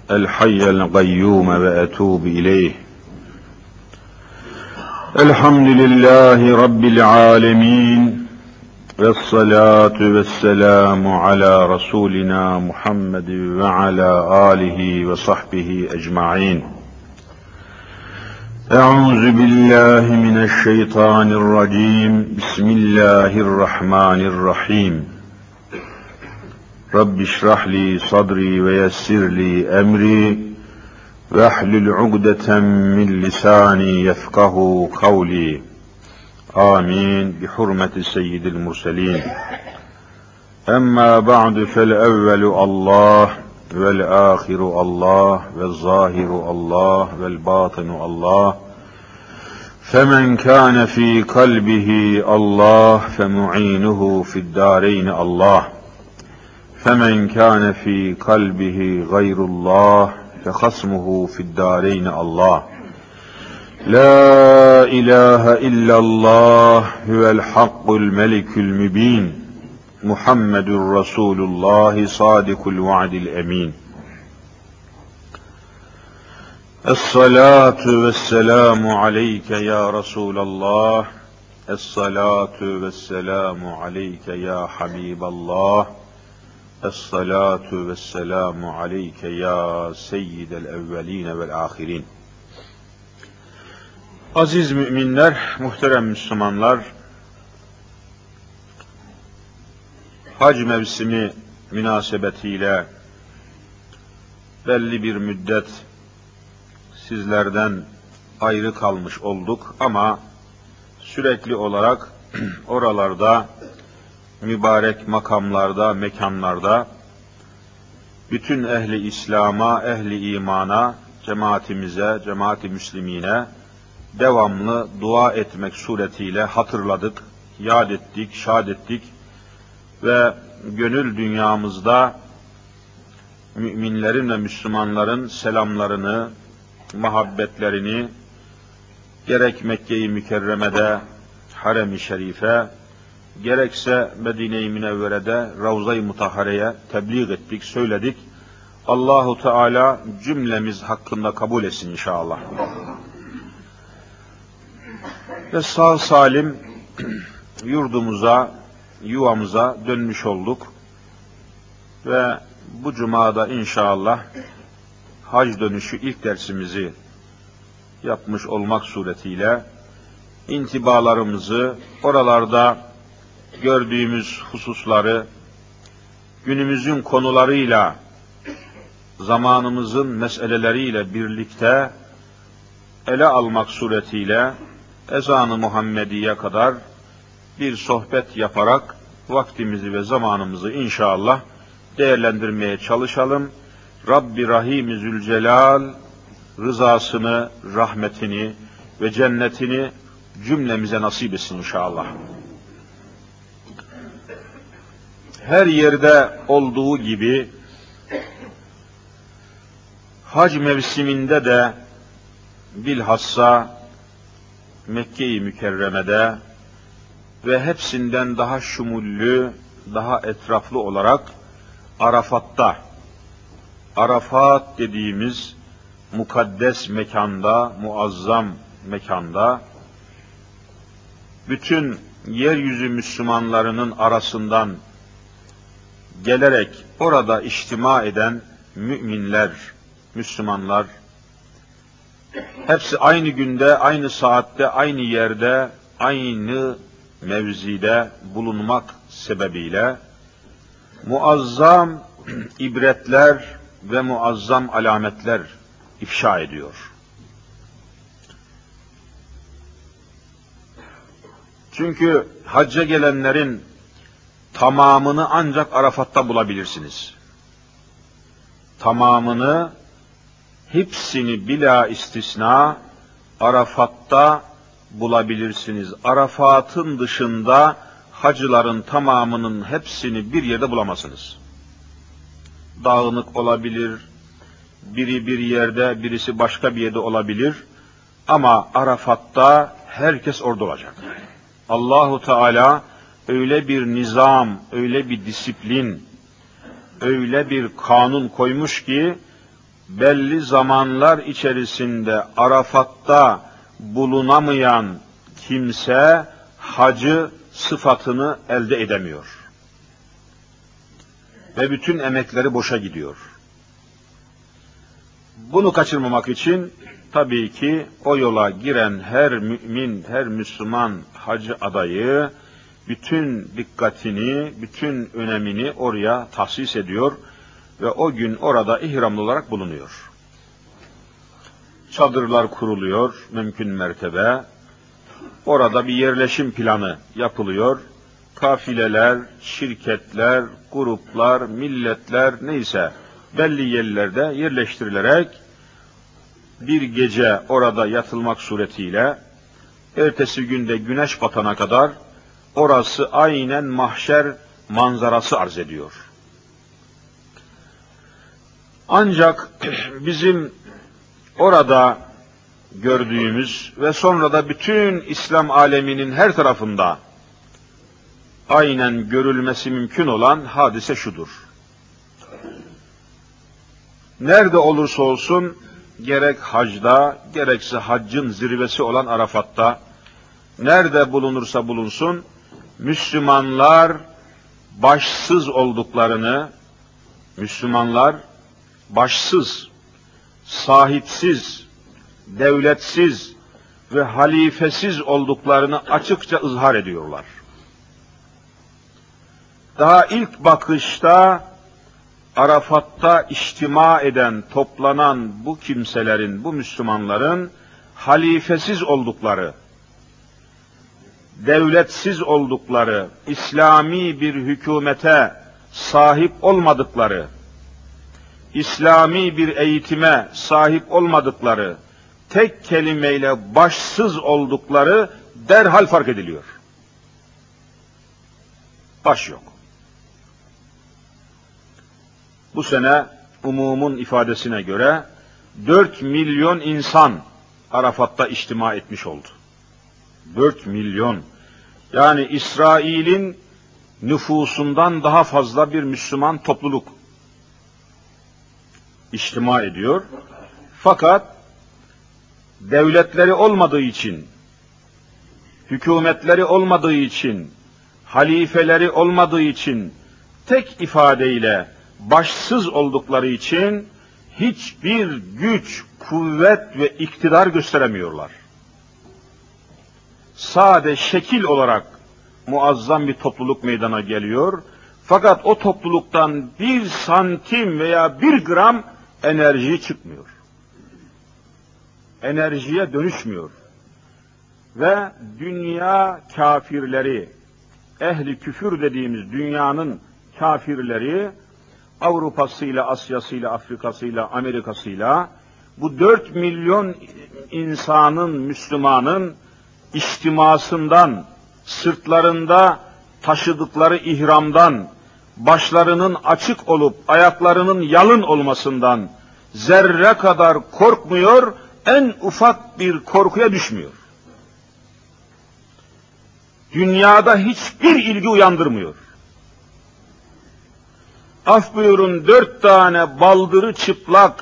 الحي القيوم وأتوب إليه. الحمد لله رب العالمين، والصلاة والسلام على رسولنا محمد وعلى آله وصحبه أجمعين. أعوذ بالله من الشيطان الرجيم. بسم الله الرحمن الرحيم. رب اشرح لي صدري ويسر لي أمري واحلل عقدة من لساني يفقه قولي. آمين بحرمة سيد المرسلين. أما بعد، فالأول الله والآخر الله والظاهر الله والباطن الله، فمن كان في قلبه الله فمعينه في الدارين الله، فمن كان في قلبه غير الله فخصمه في الدارين الله. لا إله إلا الله هو الحق الملك المبين، محمد رسول الله صادق الوعد الأمين. الصلاة والسلام عليك يا رسول الله، الصلاة والسلام عليك يا حبيب الله، الصلاة والسلام عليك يا seyyid el-evvelin vel-ahirin. Aziz müminler, muhterem Müslümanlar, hac mevsimi münasebetiyle belli bir müddet sizlerden ayrı kalmış olduk ama sürekli olarak oralarda, mübarek makamlarda, mekanlarda bütün ehli İslam'a, ehli imana, cemaatimize, cemaat-i müslimine devamlı dua etmek suretiyle hatırladık, yad ettik, şad ettik ve gönül dünyamızda müminlerin ve Müslümanların selamlarını, muhabbetlerini gerek Mekke-i Mükerreme'de, Harem-i Şerife, gerekse Medine-i Münevvere'de Ravza-i Mutahhare'ye tebliğ ettik, söyledik. Allahu Teala cümlemiz hakkında kabul etsin inşallah. Ve sağ salim yurdumuza, yuvamıza dönmüş olduk. Ve bu cumada inşallah hac dönüşü ilk dersimizi yapmış olmak suretiyle intibalarımızı, oralarda gördüğümüz hususları, günümüzün konularıyla, zamanımızın meseleleriyle birlikte ele almak suretiyle ezan-ı Muhammediye kadar bir sohbet yaparak vaktimizi ve zamanımızı inşallah değerlendirmeye çalışalım. Rabbi Rahim-i Zülcelal rızasını, rahmetini ve cennetini cümlemize nasip etsin inşallah. Her yerde olduğu gibi hac mevsiminde de bilhassa Mekke-i Mükerreme'de ve hepsinden daha şumullü, daha etraflı olarak Arafat'ta, Arafat dediğimiz mukaddes mekanda, muazzam mekanda, bütün yeryüzü Müslümanlarının arasından gelerek orada içtima eden müminler, Müslümanlar, hepsi aynı günde, aynı saatte, aynı yerde, aynı mevzide bulunmak sebebiyle muazzam ibretler ve muazzam alametler ifşa ediyor. Çünkü hacca gelenlerin tamamını ancak Arafat'ta bulabilirsiniz. Tamamını, hepsini bila istisna Arafat'ta bulabilirsiniz. Arafat'ın dışında hacıların tamamının hepsini bir yerde bulamazsınız. Dağınık olabilir, biri bir yerde, birisi başka bir yerde olabilir ama Arafat'ta herkes orada olacak. Allahu Teala öyle bir nizam, öyle bir disiplin, öyle bir kanun koymuş ki belli zamanlar içerisinde Arafat'ta bulunamayan kimse hacı sıfatını elde edemiyor. Ve bütün emekleri boşa gidiyor. Bunu kaçırmamak için tabii ki o yola giren her mümin, her Müslüman hacı adayı bütün dikkatini, bütün önemini oraya tahsis ediyor ve o gün orada ihramlı olarak bulunuyor. Çadırlar kuruluyor mümkün mertebe. Orada bir yerleşim planı yapılıyor. Kafileler, şirketler, gruplar, milletler neyse belli yerlerde yerleştirilerek bir gece orada yatılmak suretiyle ertesi günde güneş batana kadar orası aynen mahşer manzarası arz ediyor. Ancak bizim orada gördüğümüz ve sonra da bütün İslam aleminin her tarafında aynen görülmesi mümkün olan hadise şudur. Nerede olursa olsun, gerek hacda, gerekse haccın zirvesi olan Arafat'ta, nerede bulunursa bulunsun, Müslümanlar başsız olduklarını, Müslümanlar başsız, sahipsiz, devletsiz ve halifesiz olduklarını açıkça ızhar ediyorlar. Daha ilk bakışta Arafat'ta içtima eden, toplanan bu kimselerin, bu Müslümanların halifesiz oldukları, devletsiz oldukları, İslami bir hükümete sahip olmadıkları, İslami bir eğitime sahip olmadıkları, tek kelimeyle başsız oldukları derhal fark ediliyor. Baş yok. Bu sene umumun ifadesine göre 4 milyon insan Arafat'ta içtima etmiş oldu. 4 milyon. Yani İsrail'in nüfusundan daha fazla bir Müslüman topluluk içtima ediyor. Fakat devletleri olmadığı için, hükümetleri olmadığı için, halifeleri olmadığı için, tek ifadeyle başsız oldukları için hiçbir güç, kuvvet ve iktidar gösteremiyorlar. Sade şekil olarak muazzam bir topluluk meydana geliyor. Fakat o topluluktan 1 santim veya 1 gram enerji çıkmıyor. Enerjiye dönüşmüyor. Ve dünya kafirleri, ehli küfür dediğimiz dünyanın kafirleri, Avrupa'sıyla, Asya'sıyla, Afrika'sıyla, Amerika'sıyla, bu 4 milyon insanın, Müslümanın içtimasından, sırtlarında taşıdıkları ihramdan, başlarının açık olup ayaklarının yalın olmasından zerre kadar korkmuyor, en ufak bir korkuya düşmüyor. Dünyada hiçbir ilgi uyandırmıyor. Af buyurun 4 tane baldırı çıplak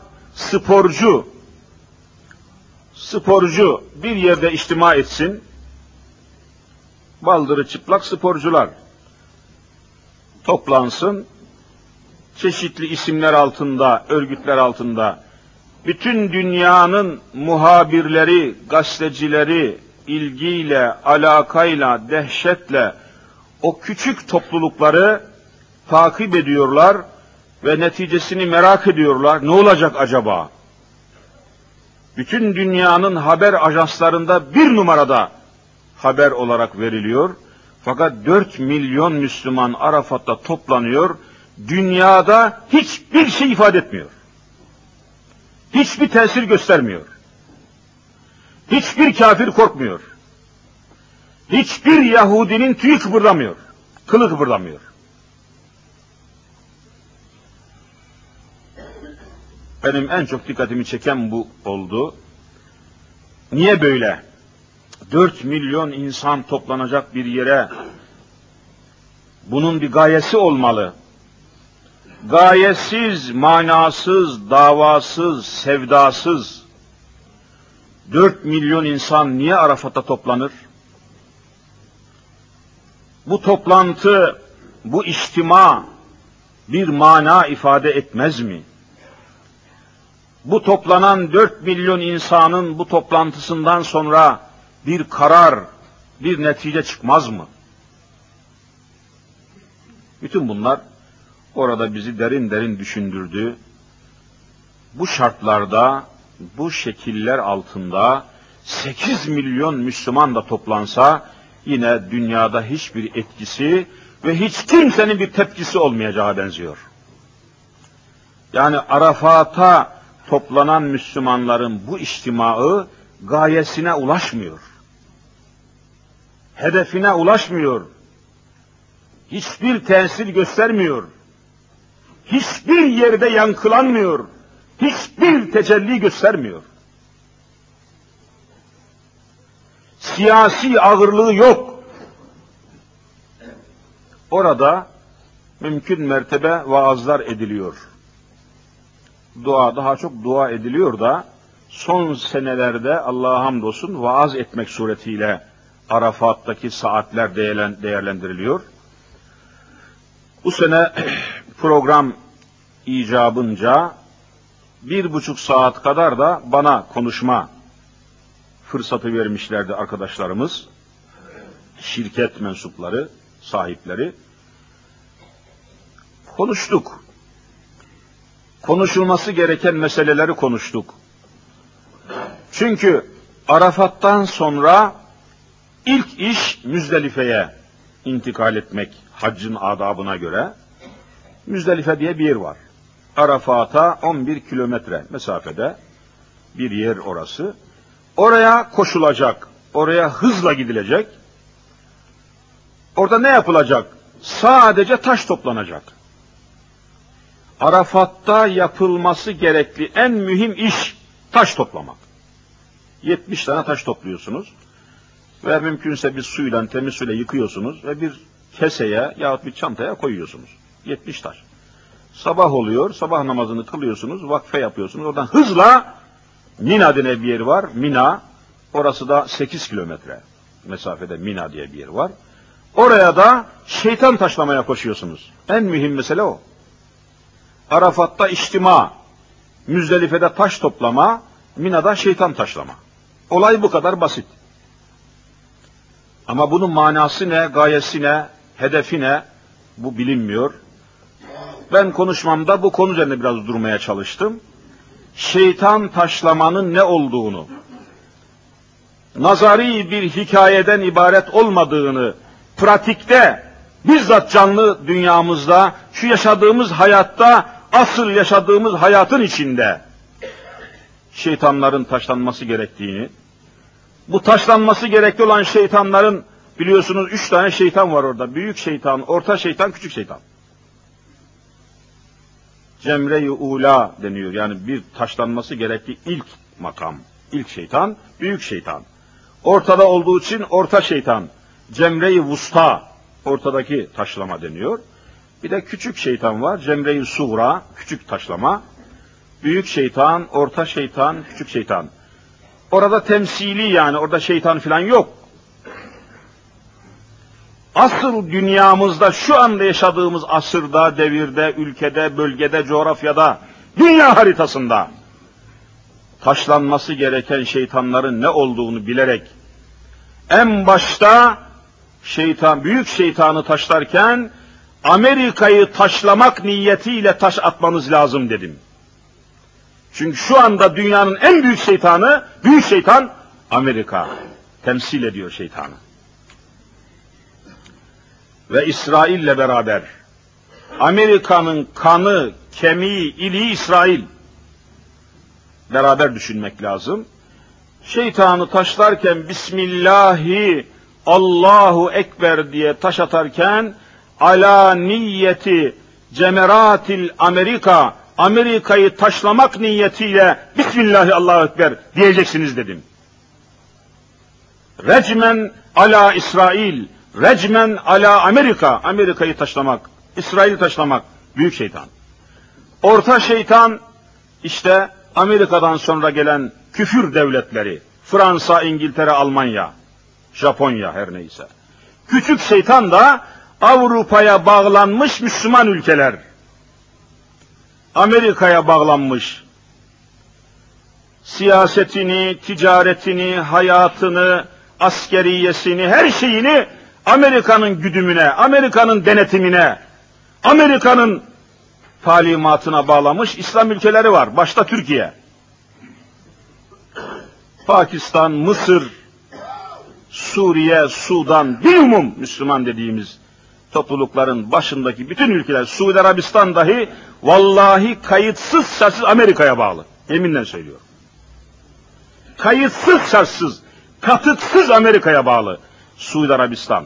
sporcu bir yerde içtima etsin, baldırı çıplak sporcular toplansın, çeşitli isimler altında, örgütler altında, bütün dünyanın muhabirleri, gazetecileri ilgiyle, alakayla, dehşetle o küçük toplulukları takip ediyorlar ve neticesini merak ediyorlar. Ne olacak acaba? Bütün dünyanın haber ajanslarında 1 numarada haber olarak veriliyor. Fakat 4 milyon Müslüman Arafat'ta toplanıyor. Dünyada hiçbir şey ifade etmiyor. Hiçbir tesir göstermiyor. Hiçbir kafir korkmuyor. Hiçbir Yahudinin tüyü kıpırdamıyor. Kılı kıpırdamıyor. Benim en çok dikkatimi çeken bu oldu. Niye böyle? 4 milyon insan toplanacak bir yere bunun bir gayesi olmalı. gayesiz, manasız, davasız, sevdasız 4 milyon insan niye Arafat'ta toplanır? Bu toplantı, bu içtima bir mana ifade etmez mi? Bu toplanan 4 milyon insanın bu toplantısından sonra bir karar, bir netice çıkmaz mı? Bütün bunlar orada bizi derin derin düşündürdü. Bu şartlarda, bu şekiller altında 8 milyon Müslüman da toplansa yine dünyada hiçbir etkisi ve hiç kimsenin bir tepkisi olmayacağı benziyor. Yani Arafat'a toplanan Müslümanların bu içtimaı gayesine ulaşmıyor. Hedefine ulaşmıyor. Hiçbir tesir göstermiyor. Hiçbir yerde yankılanmıyor. Hiçbir tecelli göstermiyor. Siyasi ağırlığı yok. Orada mümkün mertebe vaazlar ediliyor. Daha çok dua ediliyor da son senelerde Allah'a hamdolsun vaaz etmek suretiyle Arafat'taki saatler değerlendiriliyor. Bu sene program icabınca 1,5 saat kadar da bana konuşma fırsatı vermişlerdi arkadaşlarımız, şirket mensupları, sahipleri. Konuştuk. Konuşulması gereken meseleleri konuştuk. Çünkü Arafat'tan sonra ilk iş Müzdelife'ye intikal etmek haccın adabına göre. Müzdelife diye bir yer var. Arafat'a 11 kilometre mesafede bir yer orası. Oraya koşulacak, oraya hızla gidilecek. Orada ne yapılacak? Sadece taş toplanacak. Arafat'ta yapılması gerekli en mühim iş taş toplamak. 70 tane taş topluyorsunuz ve mümkünse bir suyla, temiz suyla yıkıyorsunuz ve bir keseye yahut bir çantaya koyuyorsunuz. 70 taş. Sabah oluyor, sabah namazını kılıyorsunuz, vakfe yapıyorsunuz. Oradan hızla Mina diye bir yer var. Mina, orası da 8 kilometre mesafede Mina diye bir yer var. Oraya da şeytan taşlamaya koşuyorsunuz. En mühim mesele o. Arafat'ta içtima, Müzdelife'de taş toplama, Mina'da şeytan taşlama. Olay bu kadar basit. Ama bunun manası ne, gayesi ne, hedefi ne, bu bilinmiyor. Ben konuşmamda bu konu üzerine biraz durmaya çalıştım. Şeytan taşlamanın ne olduğunu, nazari bir hikayeden ibaret olmadığını, pratikte, bizzat canlı dünyamızda, şu yaşadığımız hayatta, asıl yaşadığımız hayatın içinde şeytanların taşlanması gerektiğini, bu taşlanması gerekli olan şeytanların, biliyorsunuz 3 tane şeytan var orada. Büyük şeytan, orta şeytan, küçük şeytan. Cemre-i ula deniyor. Yani bir taşlanması gerekli ilk makam, ilk şeytan, büyük şeytan. Ortada olduğu için orta şeytan, Cemre-i vusta, ortadaki taşlama deniyor. Bir de küçük şeytan var, Cemre-i suğra, küçük taşlama. Büyük şeytan, orta şeytan, küçük şeytan. Orada temsili, yani orada şeytan falan yok. Asıl dünyamızda, şu anda yaşadığımız asırda, devirde, ülkede, bölgede, coğrafyada, dünya haritasında taşlanması gereken şeytanların ne olduğunu bilerek, en başta şeytan, büyük şeytanı taşlarken Amerika'yı taşlamak niyetiyle taş atmanız lazım dedim. Çünkü şu anda dünyanın en büyük şeytanı, büyük şeytan Amerika temsil ediyor şeytanı. Ve İsrail'le beraber Amerika'nın kanı, kemiği, iliği İsrail. Beraber düşünmek lazım. Şeytanı taşlarken Bismillahi Allahu Ekber diye taş atarken ala niyeti cemeratil Amerika, Amerika'yı taşlamak niyetiyle Bismillahi Allahu Ekber diyeceksiniz dedim. Recmen ala İsrail, recmen ala Amerika, Amerika'yı taşlamak, İsrail'i taşlamak, büyük şeytan. Orta şeytan işte Amerika'dan sonra gelen küfür devletleri, Fransa, İngiltere, Almanya, Japonya her neyse. Küçük şeytan da Avrupa'ya bağlanmış Müslüman ülkeler. Amerika'ya bağlanmış. Siyasetini, ticaretini, hayatını, askeriyesini, her şeyini Amerika'nın güdümüne, Amerika'nın denetimine, Amerika'nın talimatına bağlamış İslam ülkeleri var. Başta Türkiye. Pakistan, Mısır, Suriye, Sudan, bilumum Müslüman dediğimiz toplulukların başındaki bütün ülkeler, Suudi Arabistan dahi vallahi kayıtsız şartsız Amerika'ya bağlı. Yeminle söylüyorum. Kayıtsız şartsız, katıksız Amerika'ya bağlı Suudi Arabistan.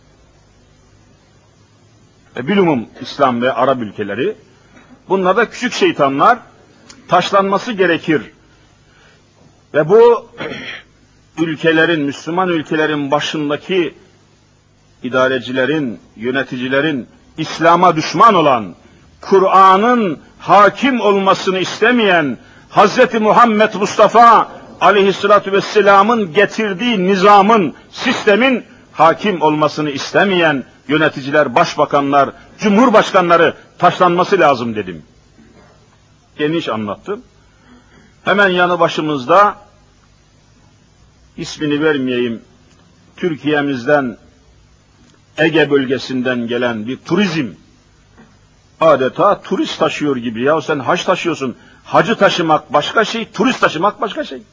Bilumum İslam ve Arap ülkeleri. Bunlar da küçük şeytanlar, taşlanması gerekir. Ve bu ülkelerin, Müslüman ülkelerin başındaki idarecilerin, yöneticilerin İslam'a düşman olan, Kur'an'ın hakim olmasını istemeyen, Hz. Muhammed Mustafa aleyhissalatü vesselamın getirdiği nizamın, sistemin hakim olmasını istemeyen yöneticiler, başbakanlar, cumhurbaşkanları taşlanması lazım dedim. Geniş anlattım. Hemen yanı başımızda, ismini vermeyeyim, Türkiye'mizden, Ege bölgesinden gelen bir turizm, adeta turist taşıyor gibi. Ya sen hac taşıyorsun, hacı taşımak başka şey, turist taşımak başka şey.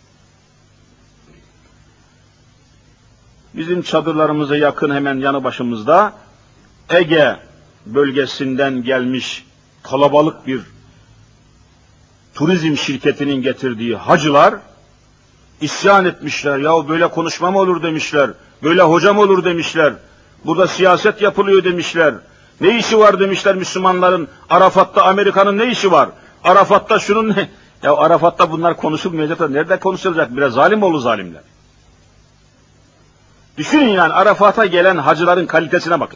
Bizim çadırlarımıza yakın hemen yanı başımızda, Ege bölgesinden gelmiş kalabalık bir turizm şirketinin getirdiği hacılar isyan etmişler. Ya böyle konuşma mı olur demişler. Böyle hoca mı olur demişler. Burada siyaset yapılıyor demişler. Ne işi var demişler Müslümanların. Arafat'ta Amerika'nın ne işi var? Arafat'ta şunun ne? Ya Arafat'ta bunlar konuşulmayacak da nerede konuşulacak? Biraz zalim oğlu zalimler. Düşünün yani Arafat'a gelen hacıların kalitesine bakın.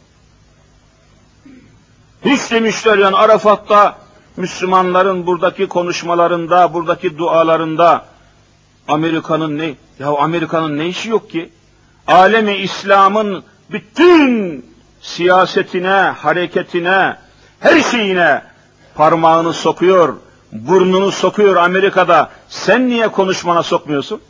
Hiç demişler yani Arafat'ta Müslümanların buradaki konuşmalarında, buradaki dualarında Amerika'nın ne? Ya Amerika'nın ne işi yok ki? Alemi İslam'ın bütün siyasetine, hareketine, her şeyine parmağını sokuyor, burnunu sokuyor Amerika'da. Sen niye konuşmana sokmuyorsun?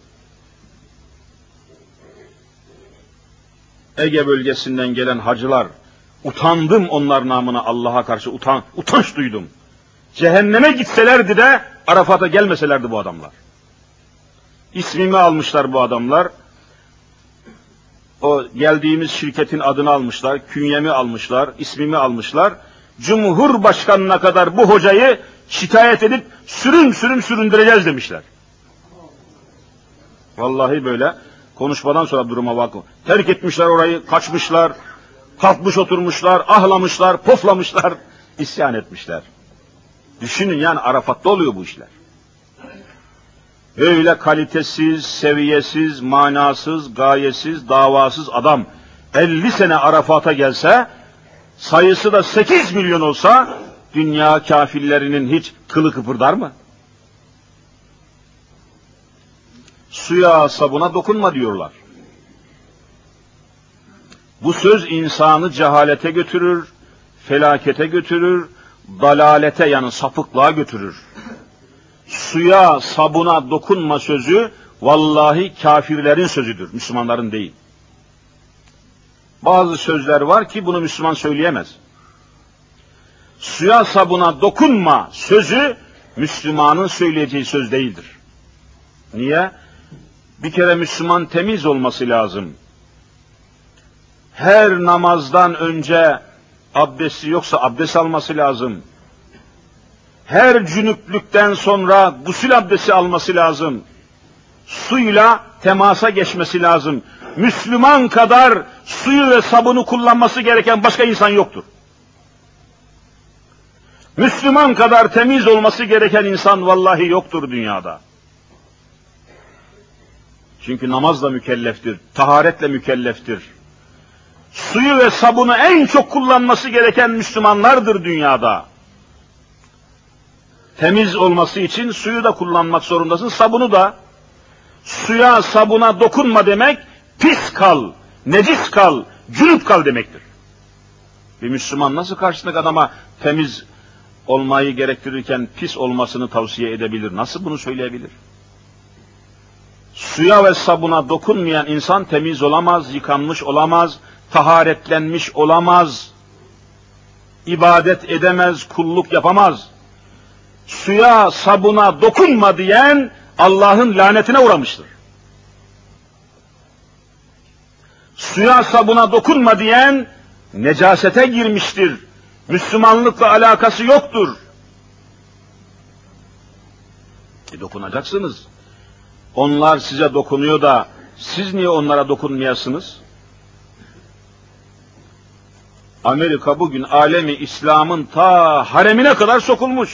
Ege bölgesinden gelen hacılar, utandım onlar namına Allah'a karşı utanç duydum. Cehenneme gitselerdi de Arafat'a gelmeselerdi bu adamlar. İsmimi almışlar bu adamlar. O geldiğimiz şirketin adını almışlar, künyemi almışlar, ismimi almışlar. Cumhurbaşkanına kadar bu hocayı şikayet edip süründüreceğiz demişler. Vallahi böyle. Konuşmadan sonra duruma bakın. Terk etmişler orayı, kaçmışlar, kalkmış oturmuşlar, ahlamışlar, poflamışlar, isyan etmişler. Düşünün yani Arafat'ta oluyor bu işler. Öyle kalitesiz, seviyesiz, manasız, gayesiz, davasız adam 50 sene Arafat'a gelse, sayısı da 8 milyon olsa, dünya kafirlerinin hiç kılı kıpırdar mı? Suya sabuna dokunma diyorlar. Bu söz insanı cehalete götürür, felakete götürür, dalalete yani sapıklığa götürür. Suya sabuna dokunma sözü vallahi kafirlerin sözüdür, Müslümanların değil. Bazı sözler var ki bunu Müslüman söyleyemez. Suya sabuna dokunma sözü Müslümanın söyleyeceği söz değildir. Niye? Bir kere Müslüman temiz olması lazım. Her namazdan önce abdesti yoksa abdest alması lazım. Her cünüplükten sonra gusül abdesti alması lazım. Suyla temasa geçmesi lazım. Müslüman kadar suyu ve sabunu kullanması gereken başka insan yoktur. Müslüman kadar temiz olması gereken insan vallahi yoktur dünyada. Çünkü namazla mükelleftir, taharetle mükelleftir. Suyu ve sabunu en çok kullanması gereken Müslümanlardır dünyada. Temiz olması için suyu da kullanmak zorundasın, sabunu da. Suya, sabuna dokunma demek, pis kal, necis kal, cünüp kal demektir. Bir Müslüman nasıl karşısındaki adama temiz olmayı gerektirirken pis olmasını tavsiye edebilir? Nasıl bunu söyleyebilir? Suya ve sabuna dokunmayan insan temiz olamaz, yıkanmış olamaz, taharetlenmiş olamaz, ibadet edemez, kulluk yapamaz. Suya, sabuna dokunma diyen Allah'ın lanetine uğramıştır. Suya, sabuna dokunma diyen necasete girmiştir. Müslümanlıkla alakası yoktur. Dokunacaksınız. Onlar size dokunuyor da siz niye onlara dokunmayasınız? Amerika bugün alemi İslam'ın ta haremine kadar sokulmuş.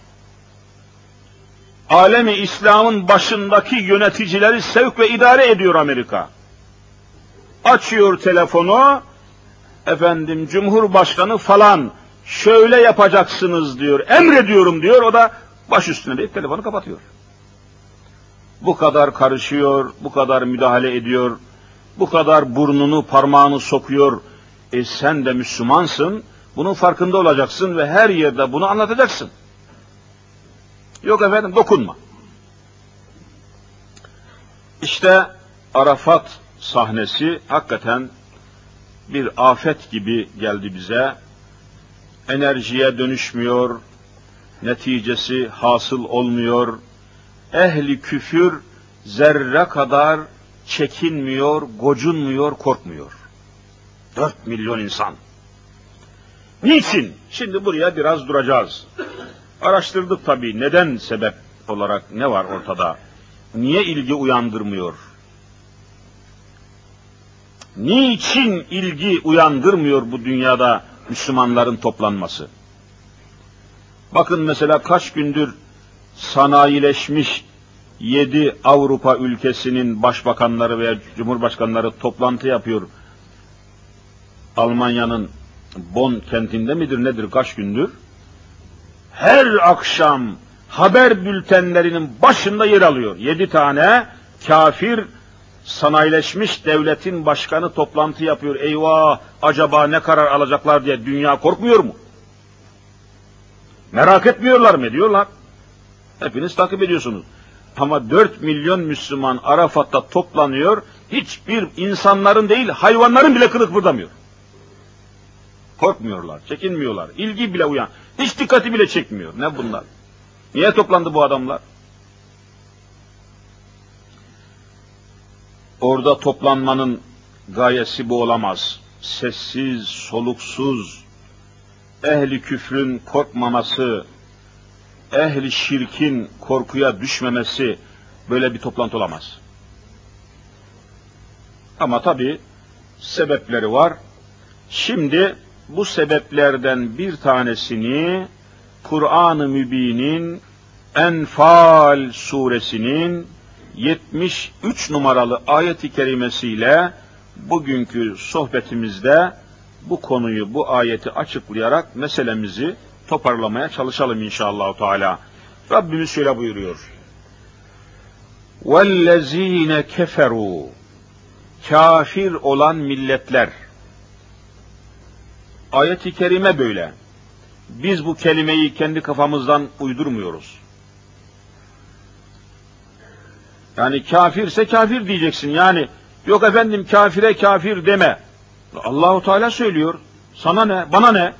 Alemi İslam'ın başındaki yöneticileri sevk ve idare ediyor Amerika. Açıyor telefonu, efendim Cumhurbaşkanı falan şöyle yapacaksınız diyor, emrediyorum diyor, o da baş üstüne deyip telefonu kapatıyor. Bu kadar karışıyor, bu kadar müdahale ediyor, bu kadar burnunu parmağını sokuyor. Sen de Müslümansın, bunun farkında olacaksın ve her yerde bunu anlatacaksın. Yok efendim, dokunma. İşte Arafat sahnesi hakikaten bir afet gibi geldi bize. Enerjiye dönüşmüyor, neticesi hasıl olmuyor. Ehli küfür zerre kadar çekinmiyor, gocunmuyor, korkmuyor. 4 milyon insan. Niçin? Şimdi buraya biraz duracağız. Araştırdık tabii, neden sebep olarak ne var ortada? Niye ilgi uyandırmıyor? Niçin ilgi uyandırmıyor bu dünyada Müslümanların toplanması? Bakın mesela kaç gündür sanayileşmiş 7 Avrupa ülkesinin başbakanları veya cumhurbaşkanları toplantı yapıyor. Almanya'nın Bonn kentinde midir nedir kaç gündür? Her akşam haber bültenlerinin başında yer alıyor. 7 tane kafir sanayileşmiş devletin başkanı toplantı yapıyor. Eyvah, acaba ne karar alacaklar diye dünya korkmuyor mu? Merak etmiyorlar mı? Diyorlar. Hepiniz takip ediyorsunuz. Ama 4 milyon Müslüman Arafat'ta toplanıyor, hiçbir insanların değil hayvanların bile kılık kıpırdamıyor. Korkmuyorlar, çekinmiyorlar, ilgi bile uyan, hiç dikkati bile çekmiyor. Ne bunlar? Niye toplandı bu adamlar? Orada toplanmanın gayesi bu olamaz. Sessiz, soluksuz, ehli küfrün korkmaması, ehli şirkin korkuya düşmemesi böyle bir toplantı olamaz. Ama tabii sebepleri var. Şimdi bu sebeplerden bir tanesini Kur'an-ı Mübin'in Enfal suresinin 73 numaralı ayet-i kerimesiyle bugünkü sohbetimizde bu konuyu, bu ayeti açıklayarak meselemizi toparlamaya çalışalım inşallah Teala. Rabbimiz şöyle buyuruyor. وَالَّذ۪ينَ كَفَرُوا Kafir olan milletler. Ayet-i kerime böyle. Biz bu kelimeyi kendi kafamızdan uydurmuyoruz. Yani kafirse kafir diyeceksin. Yani yok efendim kafire kafir deme. Allahu Teala söylüyor. Sana ne? Bana ne?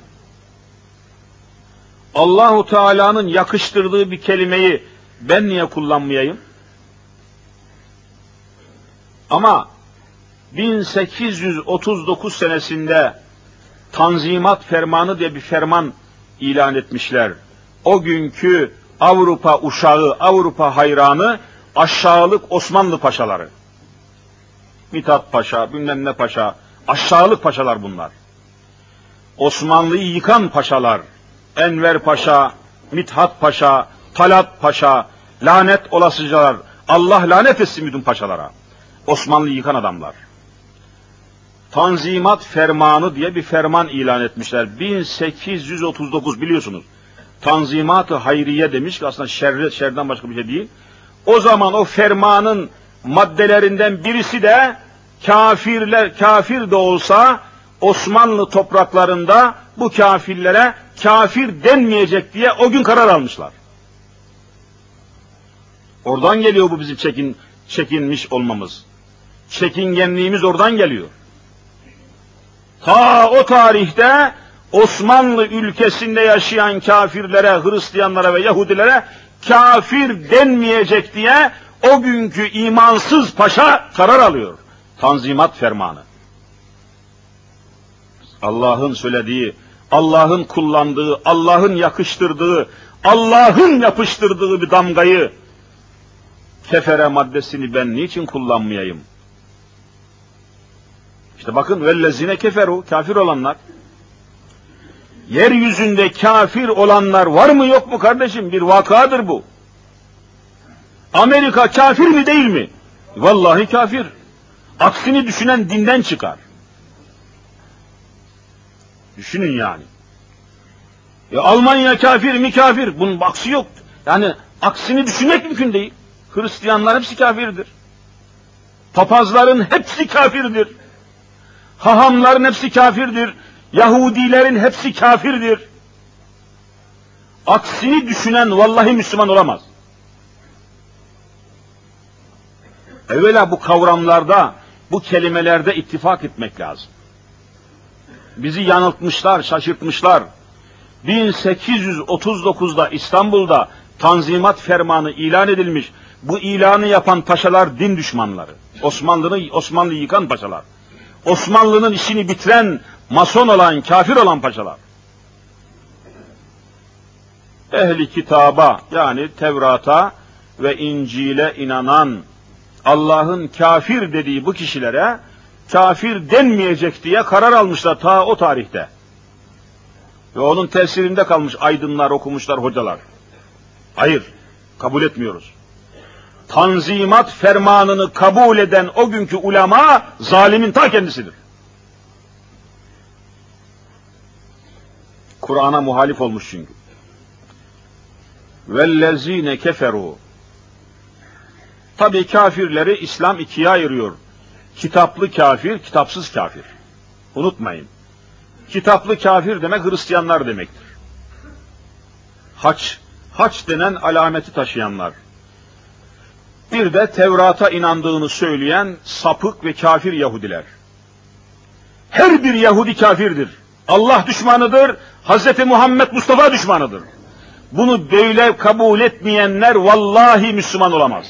Allahu Teala'nın yakıştırdığı bir kelimeyi ben niye kullanmayayım? Ama 1839 senesinde Tanzimat Fermanı diye bir ferman ilan etmişler. O günkü Avrupa uşağı, Avrupa hayranı aşağılık Osmanlı paşaları. Mithat Paşa, bilmem ne paşa, aşağılık paşalar bunlar. Osmanlı'yı yıkan paşalar, Enver Paşa, Mithat Paşa, Talat Paşa, lanet olasıcalar, Allah lanet etsin bütün paşalara. Osmanlı'yı yıkan adamlar. Tanzimat Fermanı diye bir ferman ilan etmişler. 1839 biliyorsunuz. Tanzimat-ı Hayriye demiş ki aslında şerden başka bir şey değil. O zaman o fermanın maddelerinden birisi de kafir de olsa Osmanlı topraklarında bu kafirlere kafir denmeyecek diye o gün karar almışlar. Oradan geliyor bu bizim çekinmiş olmamız. Çekingenliğimiz oradan geliyor. Ta o tarihte Osmanlı ülkesinde yaşayan kafirlere, Hristiyanlara ve Yahudilere kafir denmeyecek diye o günkü imansız paşa karar alıyor. Tanzimat fermanı. Allah'ın söylediği, Allah'ın kullandığı, Allah'ın yakıştırdığı, Allah'ın yapıştırdığı bir damgayı, kefere maddesini ben niçin kullanmayayım? İşte bakın vellezine keferu, kafir olanlar. Yeryüzünde kafir olanlar var mı yok mu kardeşim? Bir vakadır bu. Amerika kafir mi değil mi? Vallahi kafir. Aksini düşünen dinden çıkar. Düşünün yani. Almanya kafir mi kafir? Bunun aksi yok. Yani aksini düşünmek mümkün değil. Hristiyanlar hepsi kafirdir. Papazların hepsi kafirdir. Hahamların hepsi kafirdir. Yahudilerin hepsi kafirdir. Aksini düşünen vallahi Müslüman olamaz. Evvela bu kavramlarda, bu kelimelerde ittifak etmek lazım. Bizi yanıltmışlar, şaşırtmışlar. 1839'da İstanbul'da Tanzimat Fermanı ilan edilmiş. Bu ilanı yapan paşalar din düşmanları. Osmanlı'yı yıkan paşalar. Osmanlı'nın işini bitiren, mason olan, kafir olan paşalar. Ehli kitaba yani Tevrat'a ve İncil'e inanan, Allah'ın kafir dediği bu kişilere kafir denmeyecek diye karar almışlar ta o tarihte. Ve onun tesirinde kalmış aydınlar, okumuşlar, hocalar. Hayır, kabul etmiyoruz. Tanzimat fermanını kabul eden o günkü ulema zalimin ta kendisidir. Kur'an'a muhalif olmuş çünkü. Vellezine keferu. Tabii kafirleri İslam ikiye ayırıyor. Kitaplı kafir, kitapsız kafir. Unutmayın. Kitaplı kafir demek Hristiyanlar demektir. Haç denen alameti taşıyanlar. Bir de Tevrat'a inandığını söyleyen sapık ve kafir Yahudiler. Her bir Yahudi kafirdir. Allah düşmanıdır, Hz. Muhammed Mustafa düşmanıdır. Bunu böyle kabul etmeyenler vallahi Müslüman olamaz.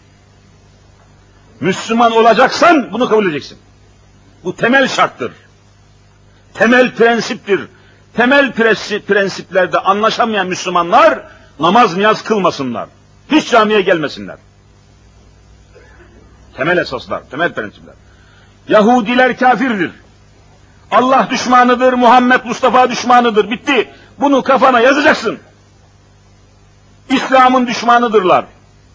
Müslüman olacaksan bunu kabul edeceksin. Bu temel şarttır. Temel prensiptir. Temel prensiplerde anlaşamayan Müslümanlar namaz niyaz kılmasınlar. Hiç camiye gelmesinler. Temel esaslar, temel prensipler. Yahudiler kafirdir. Allah düşmanıdır, Muhammed Mustafa düşmanıdır. Bitti. Bunu kafana yazacaksın. İslam'ın düşmanıdırlar.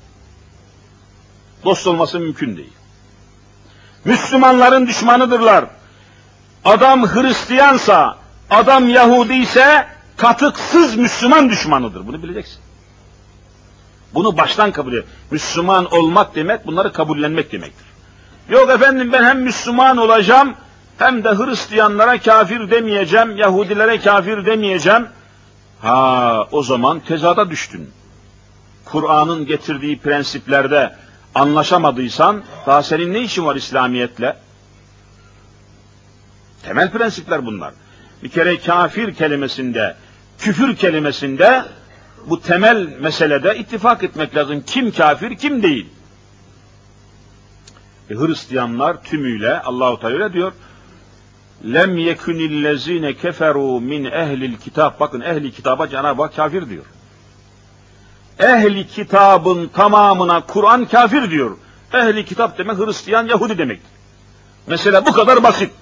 Dost olması mümkün değil. Müslümanların düşmanıdırlar. Adam Hristiyansa, adam Yahudi ise katıksız Müslüman düşmanıdır. Bunu bileceksin. Bunu baştan kabul et. Müslüman olmak demek, bunları kabullenmek demektir. Yok efendim ben hem Müslüman olacağım, hem de Hristiyanlara kafir demeyeceğim, Yahudilere kafir demeyeceğim. O zaman tezada düştün. Kur'an'ın getirdiği prensiplerde anlaşamadıysan, daha senin ne işin var İslamiyetle? Temel prensipler bunlar. Bir kere kafir kelimesinde, küfür kelimesinde bu temel meselede ittifak etmek lazım. Kim kafir, kim değil? Hristiyanlar tümüyle Allah-u Teala öyle diyor. Lem yekunillezine keferu min ehlil kitap. Bakın ehli kitaba Cenab-ı Hak kafir diyor. Ehli kitabın tamamına Kur'an kafir diyor. Ehli kitap demek Hristiyan, Yahudi demektir. Mesela bu kadar basit.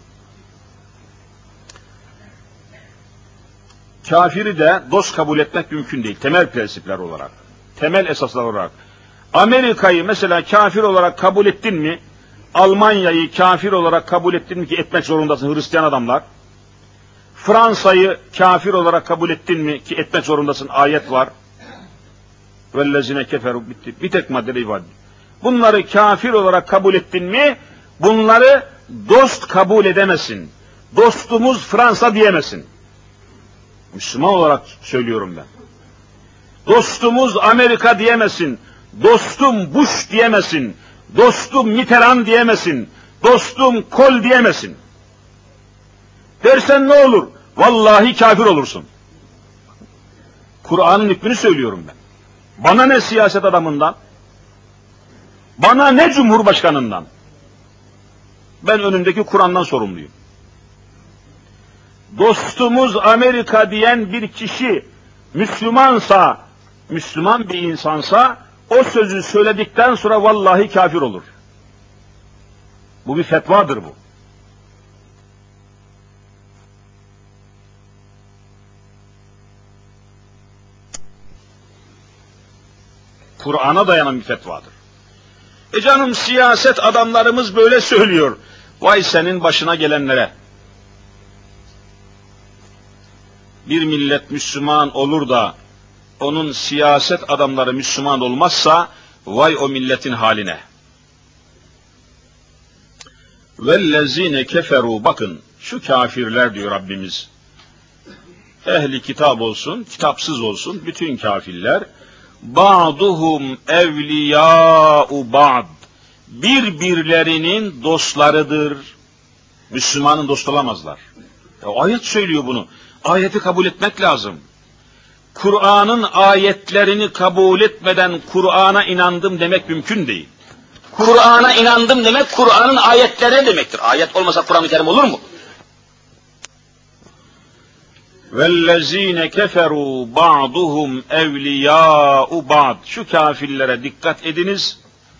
Kafiri de dost kabul etmek mümkün değil. Temel prensipler olarak, temel esaslar olarak. Amerika'yı mesela kafir olarak kabul ettin mi? Almanya'yı kafir olarak kabul ettin mi ki etmek zorundasın Hristiyan adamlar? Fransa'yı kafir olarak kabul ettin mi? Ki etmek zorundasın, ayet var. Vellezine keferu bitti. Bir tek maddede ifade. Bunları kafir olarak kabul ettin mi? Bunları dost kabul edemesin. Dostumuz Fransa diyemesin. Müslüman olarak söylüyorum ben. Dostumuz Amerika diyemesin. Dostum Bush diyemesin. Dostum Mitterrand diyemesin. Dostum Kohl diyemesin. Dersen ne olur? Vallahi kafir olursun. Kur'an'ın hükmünü söylüyorum ben. Bana ne siyaset adamından? Bana ne cumhurbaşkanından? Ben önündeki Kur'an'dan sorumluyum. Dostumuz Amerika diyen bir kişi Müslümansa, Müslüman bir insansa o sözü söyledikten sonra vallahi kafir olur. Bu bir fetvadır bu. Kur'an'a dayanan bir fetvadır. Canım siyaset adamlarımız böyle söylüyor. Vay senin başına gelenlere. Bir millet Müslüman olur da onun siyaset adamları Müslüman olmazsa vay o milletin haline. Vellezine keferu, bakın şu kafirler diyor Rabbimiz. Ehli kitap olsun, kitapsız olsun bütün kafirler ba'duhum evliyâ'u ba'd, birbirlerinin dostlarıdır. Müslümanın dost olamazlar. Ayet söylüyor bunu. Ayeti kabul etmek lazım. Kur'an'ın ayetlerini kabul etmeden Kur'an'a inandım demek mümkün değil. Kur'an'a inandım demek Kur'an'ın ayetlerine demektir. Ayet olmasa Kur'an-ı Kerim olur mu? وَالَّذ۪ينَ كَفَرُوا بَعْضُهُمْ اَوْلِيَاءُ بَعْضٍ. Şu kafirlere dikkat ediniz.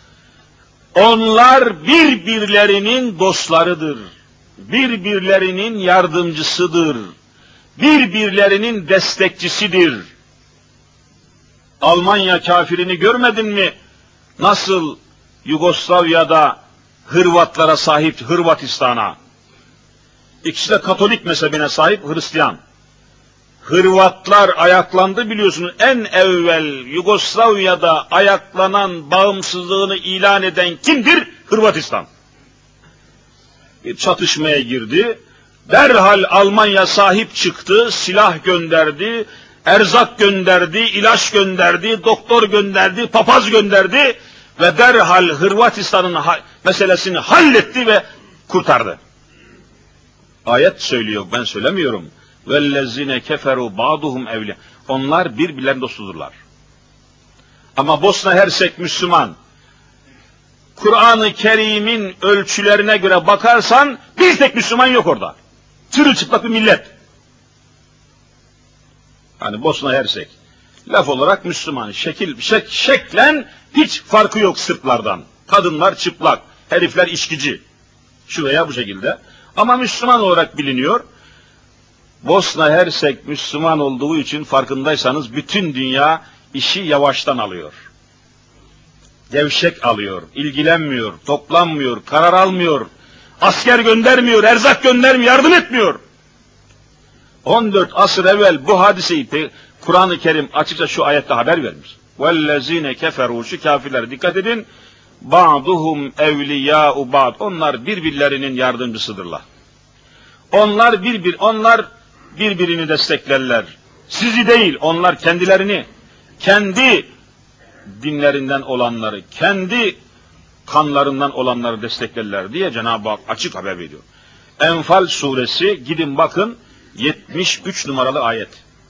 Onlar birbirlerinin dostlarıdır. Birbirlerinin yardımcısıdır. Birbirlerinin destekçisidir. Almanya kafirini görmedin mi? Nasıl Yugoslavya'da Hırvatlara sahip, Hırvatistan'a. İkisi de Katolik mezhebine sahip Hristiyan. Hırvatlar ayaklandı biliyorsunuz. En evvel Yugoslavya'da ayaklanan bağımsızlığını ilan eden kimdir? Hırvatistan. Bir çatışmaya girdi. Derhal Almanya sahip çıktı, silah gönderdi, erzak gönderdi, ilaç gönderdi, doktor gönderdi, papaz gönderdi ve derhal Hırvatistan'ın meselesini halletti ve kurtardı. Ayet söylüyor, ben söylemiyorum. وَالَّذِّينَ كَفَرُوا بَعْضُهُمْ اَوْلِيَاءُ. Onlar birbirlerinin dostudurlar. Ama Bosna Hersek Müslüman. Kur'an-ı Kerim'in ölçülerine göre bakarsan bir tek Müslüman yok orada. Çırılçıplak bir millet. Hani Bosna Hersek. Laf olarak Müslüman. Şeklen hiç farkı yok Sırplardan. Kadınlar çıplak. Herifler içkici. Şu veya bu şekilde. Ama Müslüman olarak biliniyor. Bosna Hersek Müslüman olduğu için farkındaysanız bütün dünya işi yavaştan alıyor. Gevşek alıyor, ilgilenmiyor, toplanmıyor, karar almıyor, asker göndermiyor, erzak göndermiyor, yardım etmiyor. 14 asır evvel bu hadiseyi Kur'an-ı Kerim açıkça şu ayette haber vermiş. وَالَّذ۪ينَ كَفَرُوا. Şu kafirlere dikkat edin. بَعْضُهُمْ اَوْلِيَاءُ بَعْضٍ. Onlar birbirlerinin yardımcısıdırlar. Onlar birbirini desteklerler. Sizi değil, onlar kendilerini, kendi dinlerinden olanları, kendi kanlarından olanları desteklerler diye Cenab-ı Hak açık haber veriyor. Enfal suresi, gidin bakın, 73 numaralı ayet.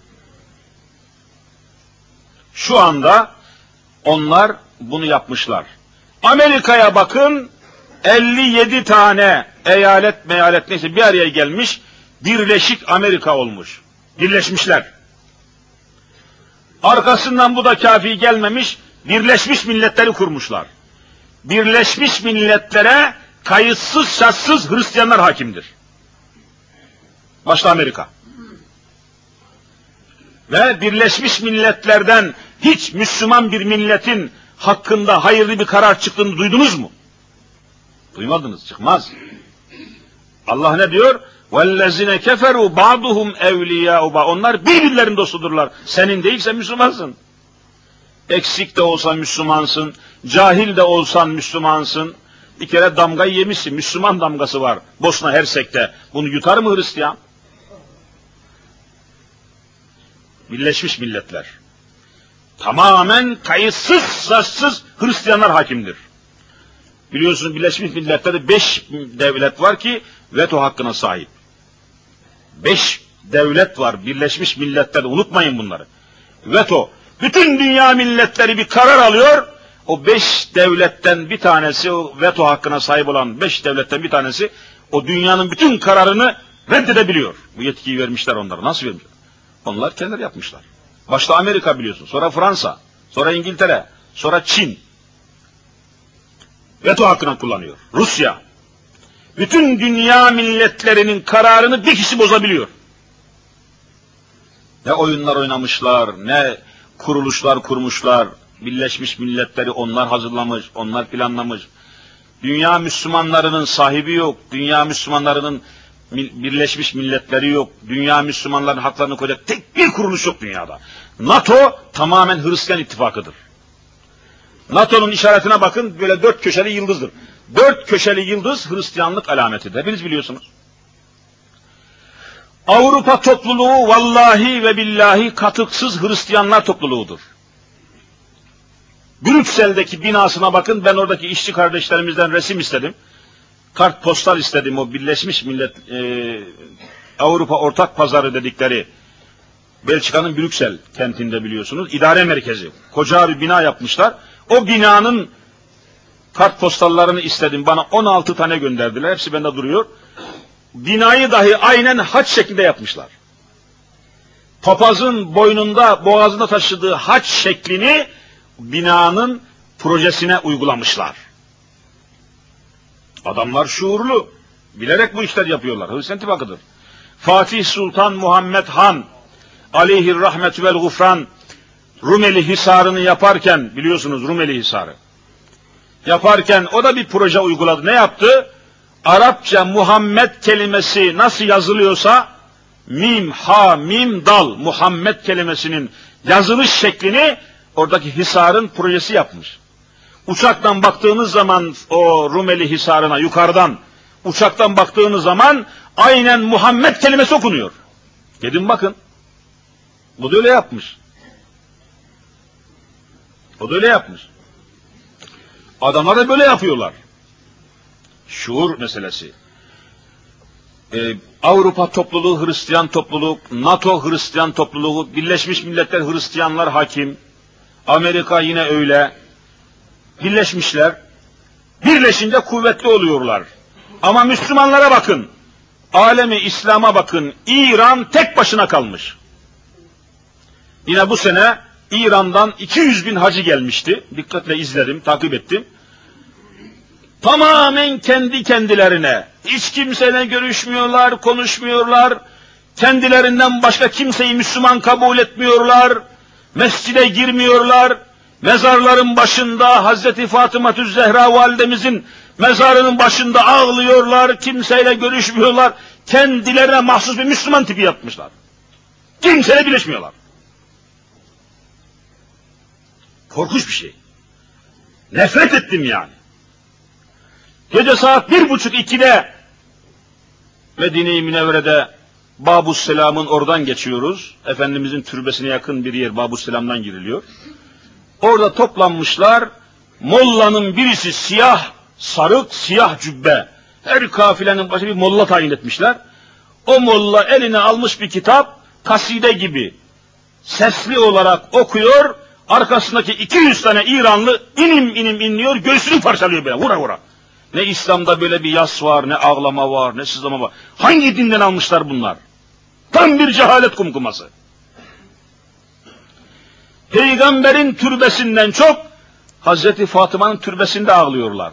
Şu anda onlar bunu yapmışlar. Amerika'ya bakın, 57 tane eyalet neyse bir araya gelmiş, Birleşik Amerika olmuş. Birleşmişler. Arkasından bu da kafi gelmemiş, Birleşmiş Milletleri kurmuşlar. Birleşmiş Milletler'e kayıtsız şartsız Hristiyanlar hakimdir. Başta Amerika. Ve Birleşmiş Milletler'den hiç Müslüman bir milletin hakkında hayırlı bir karar çıktığını duydunuz mu? Duymadınız, çıkmaz. Allah ne diyor? وَالَّذِينَ كَفَرُوا بَعْضُهُمْ اَوْلِيَاءُ. Onlar birbirlerinin dostudurlar. Senin değilse Müslümansın. Eksik de olsan Müslümansın, cahil de olsan Müslümansın. Bir kere damgayı yemişsin, Müslüman damgası var Bosna Hersek'te. Bunu yutar mı Hristiyan? Birleşmiş Milletler. Tamamen kayıtsız, saçsız Hristiyanlar hakimdir. Biliyorsunuz Birleşmiş Milletler'de 5 devlet var ki veto hakkına sahip. 5 devlet var Birleşmiş Milletler'de, unutmayın bunları. Veto. Bütün dünya milletleri bir karar alıyor, o 5 devletten bir tanesi, o veto hakkına sahip olan 5 devletten bir tanesi, o dünyanın bütün kararını reddedebiliyor. Bu yetkiyi vermişler onlara. Nasıl vermişler? Onlar kendileri yapmışlar. Başta Amerika biliyorsun, sonra Fransa, sonra İngiltere, sonra Çin. Veto hakkını kullanıyor. Rusya. Bütün dünya milletlerinin kararını bir kişi bozabiliyor. Ne oyunlar oynamışlar, ne kuruluşlar kurmuşlar. Birleşmiş Milletleri onlar hazırlamış, onlar planlamış. Dünya Müslümanlarının sahibi yok. Dünya Müslümanlarının Birleşmiş Milletleri yok. Dünya Müslümanların haklarını koyacak tek bir kuruluş yok dünyada. NATO tamamen Hristiyan ittifakıdır. NATO'nun işaretine bakın, böyle 4 köşeli yıldızdır. 4 köşeli yıldız Hristiyanlık alametidir. Hepiniz biliyorsunuz. Avrupa topluluğu vallahi ve billahi katıksız Hristiyanlar topluluğudur. Brüksel'deki binasına bakın, ben oradaki işçi kardeşlerimizden resim istedim. Kartpostal istedim, o Birleşmiş Millet Avrupa Ortak Pazarı dedikleri Belçika'nın Brüksel kentinde biliyorsunuz, idare merkezi. Koca bir bina yapmışlar. O binanın kartpostallarını istedim. Bana 16 tane gönderdiler. Hepsi bende duruyor. Binayı dahi aynen haç şeklinde yapmışlar. Papazın boynunda, boğazında taşıdığı haç şeklini binanın projesine uygulamışlar. Adamlar şuurlu. Bilerek bu işler yapıyorlar. Hristiyan ittifakıdır. Fatih Sultan Muhammed Han aleyhir rahmetü vel gufran Rumeli Hisarı'nı yaparken, biliyorsunuz Rumeli Hisarı yaparken o da bir proje uyguladı. Ne yaptı? Arapça Muhammed kelimesi nasıl yazılıyorsa mim, ha, mim, dal Muhammed kelimesinin yazılış şeklini oradaki Hisar'ın projesi yapmış. Uçaktan baktığınız zaman o Rumeli Hisarı'na yukarıdan uçaktan baktığınız zaman aynen Muhammed kelimesi okunuyor. Gidin bakın. Bu da öyle yapmış. O da öyle yapmış. Adamlar da böyle yapıyorlar. Şuur meselesi. Avrupa topluluğu Hristiyan topluluk, NATO Hristiyan topluluğu, Birleşmiş Milletler Hristiyanlar hakim, Amerika yine öyle. Birleşmişler, birleşince kuvvetli oluyorlar. Ama Müslümanlara bakın, alemi İslam'a bakın, İran tek başına kalmış. Yine bu sene İran'dan 200 bin hacı gelmişti. Dikkatle izledim, takip ettim. Tamamen kendi kendilerine, hiç kimseyle görüşmüyorlar, konuşmuyorlar. Kendilerinden başka kimseyi Müslüman kabul etmiyorlar. Mescide girmiyorlar. Mezarların başında Hazreti Fatıma-tü Zehra validemizin mezarının başında ağlıyorlar. Kimseyle görüşmüyorlar. Kendilerine mahsus bir Müslüman tipi yapmışlar. Kimseyle birleşmiyorlar. Korkunç bir şey. Nefret ettim yani. Gece saat 1.30-2'de Medine-i Münevvere'de Babüsselam'ın oradan geçiyoruz. Efendimizin türbesine yakın bir yer, Babüsselam'dan giriliyor. Orada toplanmışlar. Mollanın birisi siyah, sarık, siyah cübbe. Her kafilenin başı bir molla tayin etmişler. O molla eline almış bir kitap, kaside gibi sesli olarak okuyor. Arkasındaki 200 tane İranlı inim inim inliyor, göğsünü parçalıyor böyle, vura vura. Ne İslam'da böyle bir yas var, ne ağlama var, ne sızlama var. Hangi dinden almışlar bunlar? Tam bir cehalet kumkuması. Peygamberin türbesinden çok Hazreti Fatıma'nın türbesinde ağlıyorlar.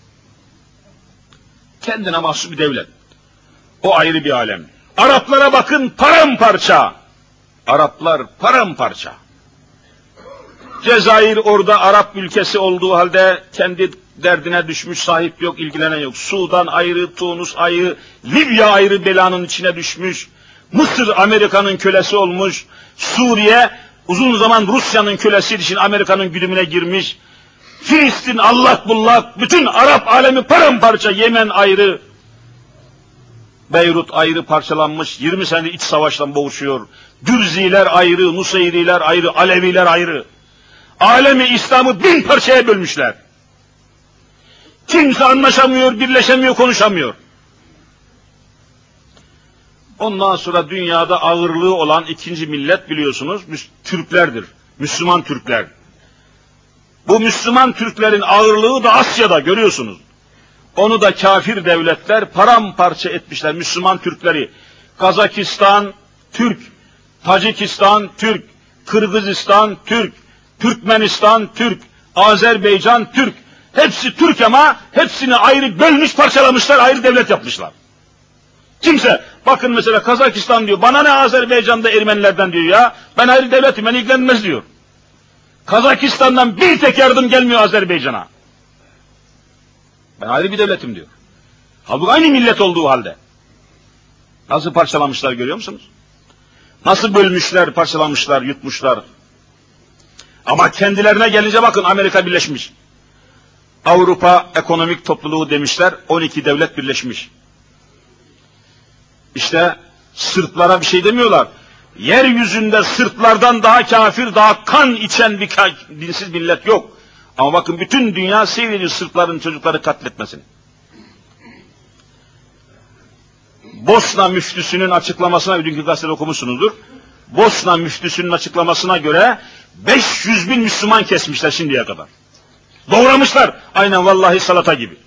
Kendine mahsus bir devlet. O ayrı bir alem. Araplara bakın, paramparça. Araplar paramparça. Cezayir orada Arap ülkesi olduğu halde kendi derdine düşmüş, sahip yok, ilgilenen yok. Sudan ayrı, Tunus ayrı, Libya ayrı belanın içine düşmüş. Mısır Amerika'nın kölesi olmuş. Suriye uzun zaman Rusya'nın kölesi için Amerika'nın güdümüne girmiş. Filistin allak bullak, bütün Arap alemi paramparça, Yemen ayrı. Beyrut ayrı parçalanmış, 20 senedir iç savaştan boğuşuyor. Dürziler ayrı, Nusayriler ayrı, Aleviler ayrı. Alemi İslam'ı 1000 parçaya bölmüşler. Kimse anlaşamıyor, birleşemiyor, konuşamıyor. Ondan sonra dünyada ağırlığı olan ikinci millet biliyorsunuz Türklerdir. Müslüman Türkler. Bu Müslüman Türklerin ağırlığı da Asya'da görüyorsunuz. Onu da kafir devletler paramparça etmişler Müslüman Türkleri. Kazakistan Türk, Tacikistan Türk, Kırgızistan Türk, Türkmenistan Türk, Azerbaycan Türk. Hepsi Türk ama hepsini ayrı bölmüş, parçalamışlar, ayrı devlet yapmışlar. Kimse, bakın mesela Kazakistan diyor, bana ne Azerbaycan'da Ermenilerden diyor ya, ben ayrı devletim, beni ilgilenmez diyor. Kazakistan'dan bir tek yardım gelmiyor Azerbaycan'a. Ben ayrı bir devletim diyor. Halbuki aynı millet olduğu halde. Nasıl parçalamışlar görüyor musunuz? Nasıl bölmüşler, parçalamışlar, yutmuşlar. Ama kendilerine gelince bakın Amerika birleşmiş. Avrupa Ekonomik Topluluğu demişler, 12 devlet birleşmiş. İşte Sırplara bir şey demiyorlar. Yeryüzünde Sırplardan daha kafir, daha kan içen bir dinsiz millet yok. Ama bakın bütün dünya seyrediyor Sırpların çocukları katletmesini. Bosna müftüsünün açıklamasına, dünkü gazetede okumuşsunuzdur. Bosna müftüsünün açıklamasına göre 500 bin Müslüman kesmişler şimdiye kadar. Doğramışlar. Aynen vallahi salata gibi.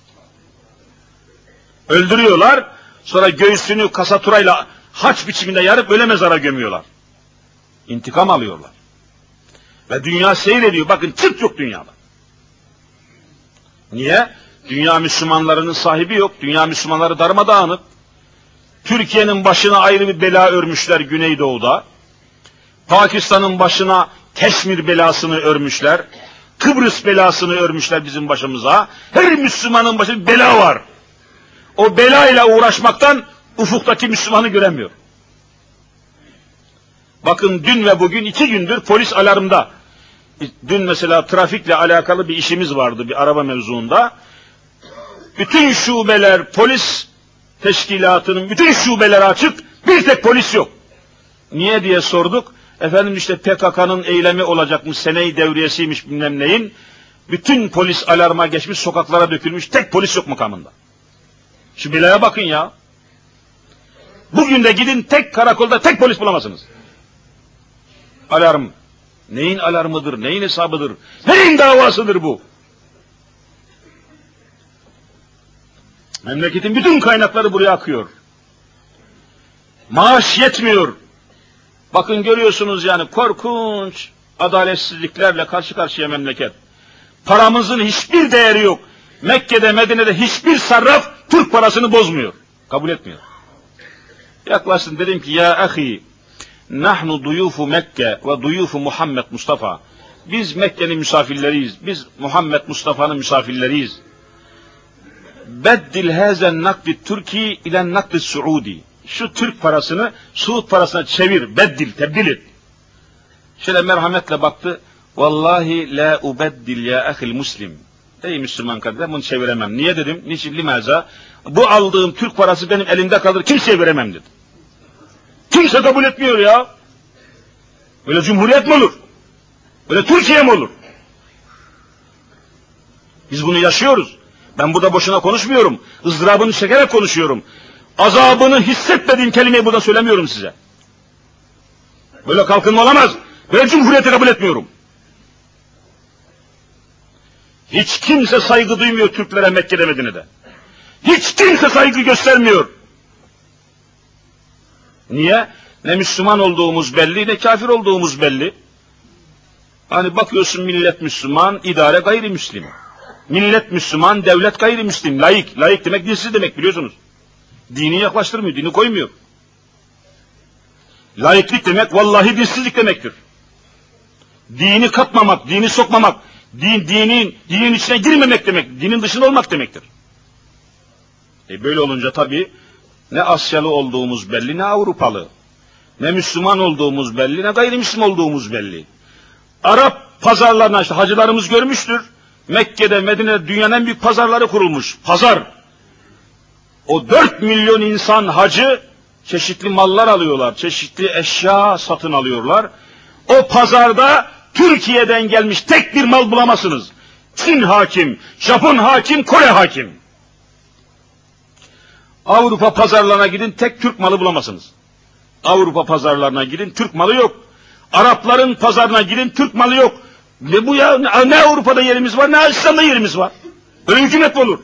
Öldürüyorlar. Sonra göğsünü kasaturayla haç biçiminde yarıp öyle mezara gömüyorlar. İntikam alıyorlar. Ve dünya seyrediyor. Bakın Türk yok dünyada. Niye? Dünya Müslümanlarının sahibi yok. Dünya Müslümanları darmadağınık. Türkiye'nin başına ayrı bir bela örmüşler Güneydoğu'da. Pakistan'ın başına Keşmir belasını örmüşler. Kıbrıs belasını örmüşler bizim başımıza. Her Müslümanın başında bir bela var. O belayla uğraşmaktan ufuktaki Müslümanı göremiyor. Bakın dün ve bugün 2 gündür polis alarmda. Dün mesela trafikle alakalı bir işimiz vardı bir araba mevzuunda. Bütün şubeler, polis teşkilatının bütün şubeleri açık, bir tek polis yok. Niye diye sorduk. Efendim işte PKK'nın eylemi olacakmış, seneyi devriyesiymiş bilmem neyin. Bütün polis alarma geçmiş, sokaklara dökülmüş, tek polis yok makamında. Şu belaya bakın ya. Bugün de gidin tek karakolda tek polis bulamazsınız. Alarm. Neyin alarmıdır, neyin hesabıdır, neyin davasıdır bu? Memleketin bütün kaynakları buraya akıyor. Maaş yetmiyor. Bakın görüyorsunuz yani korkunç adaletsizliklerle karşı karşıya memleket. Paramızın hiçbir değeri yok. Mekke'de, Medine'de hiçbir sarraf Türk parasını bozmuyor. Kabul etmiyor. Yaklaştım dedim ki ya ahi, nahnu duyufu Mekke ve duyufu Muhammed Mustafa. Biz Mekke'nin misafirleriyiz. Biz Muhammed Mustafa'nın misafirleriyiz. Beddil hazen nakdi Türkiye ile nakdi Suudi. Şu Türk parasını Suud parasına çevir, beddil, tebdil et. Şöyle merhametle baktı. Vallahi la ubeddil ya ahil muslim. Ey Müslüman kardeşim bunu çeviremem. Niye dedim? Niçin? Limaza? Bu aldığım Türk parası benim elimde kalır, kimseye veremem dedi. Kimse kabul etmiyor ya. Böyle cumhuriyet mi olur? Böyle Türkiye mi olur? Biz bunu yaşıyoruz. Ben burada boşuna konuşmuyorum. ızdırabını çekerek konuşuyorum. Azabını hissetmediğim kelimeyi burada söylemiyorum size. Böyle kalkınma olamaz. Böyle cumhuriyeti kabul etmiyorum. Hiç kimse saygı duymuyor Türklere Mekke'de, Medine'de. Hiç kimse saygı göstermiyor. Niye? Ne Müslüman olduğumuz belli, ne kafir olduğumuz belli. Hani bakıyorsun millet Müslüman, idare gayrimüslim. Millet Müslüman, devlet gayrimüslim, laik. Laik demek dinsiz demek biliyorsunuz. Dini yaklaştırmıyor, dini koymuyor. Laiklik demek vallahi dinsizlik demektir. Dini katmamak, dini sokmamak, dinin içine girmemek demek, dinin dışında olmak demektir. Böyle olunca tabii ne Asyalı olduğumuz belli, ne Avrupalı, ne Müslüman olduğumuz belli, ne gayrimüslim olduğumuz belli. Arap pazarlarına işte hacılarımız görmüştür. Mekke'de, Medine'de dünyanın en büyük pazarları kurulmuş. Pazar. O 4 milyon insan hacı çeşitli mallar alıyorlar, çeşitli eşya satın alıyorlar. O pazarda Türkiye'den gelmiş tek bir mal bulamazsınız. Çin hakim, Japon hakim, Kore hakim. Avrupa pazarlarına gidin, tek Türk malı bulamazsınız. Avrupa pazarlarına gidin, Türk malı yok. Arapların pazarına gidin, Türk malı yok. Ne bu ya? Ne Avrupa'da yerimiz var, ne İslam'da yerimiz var. Böyle hükümet mi olur?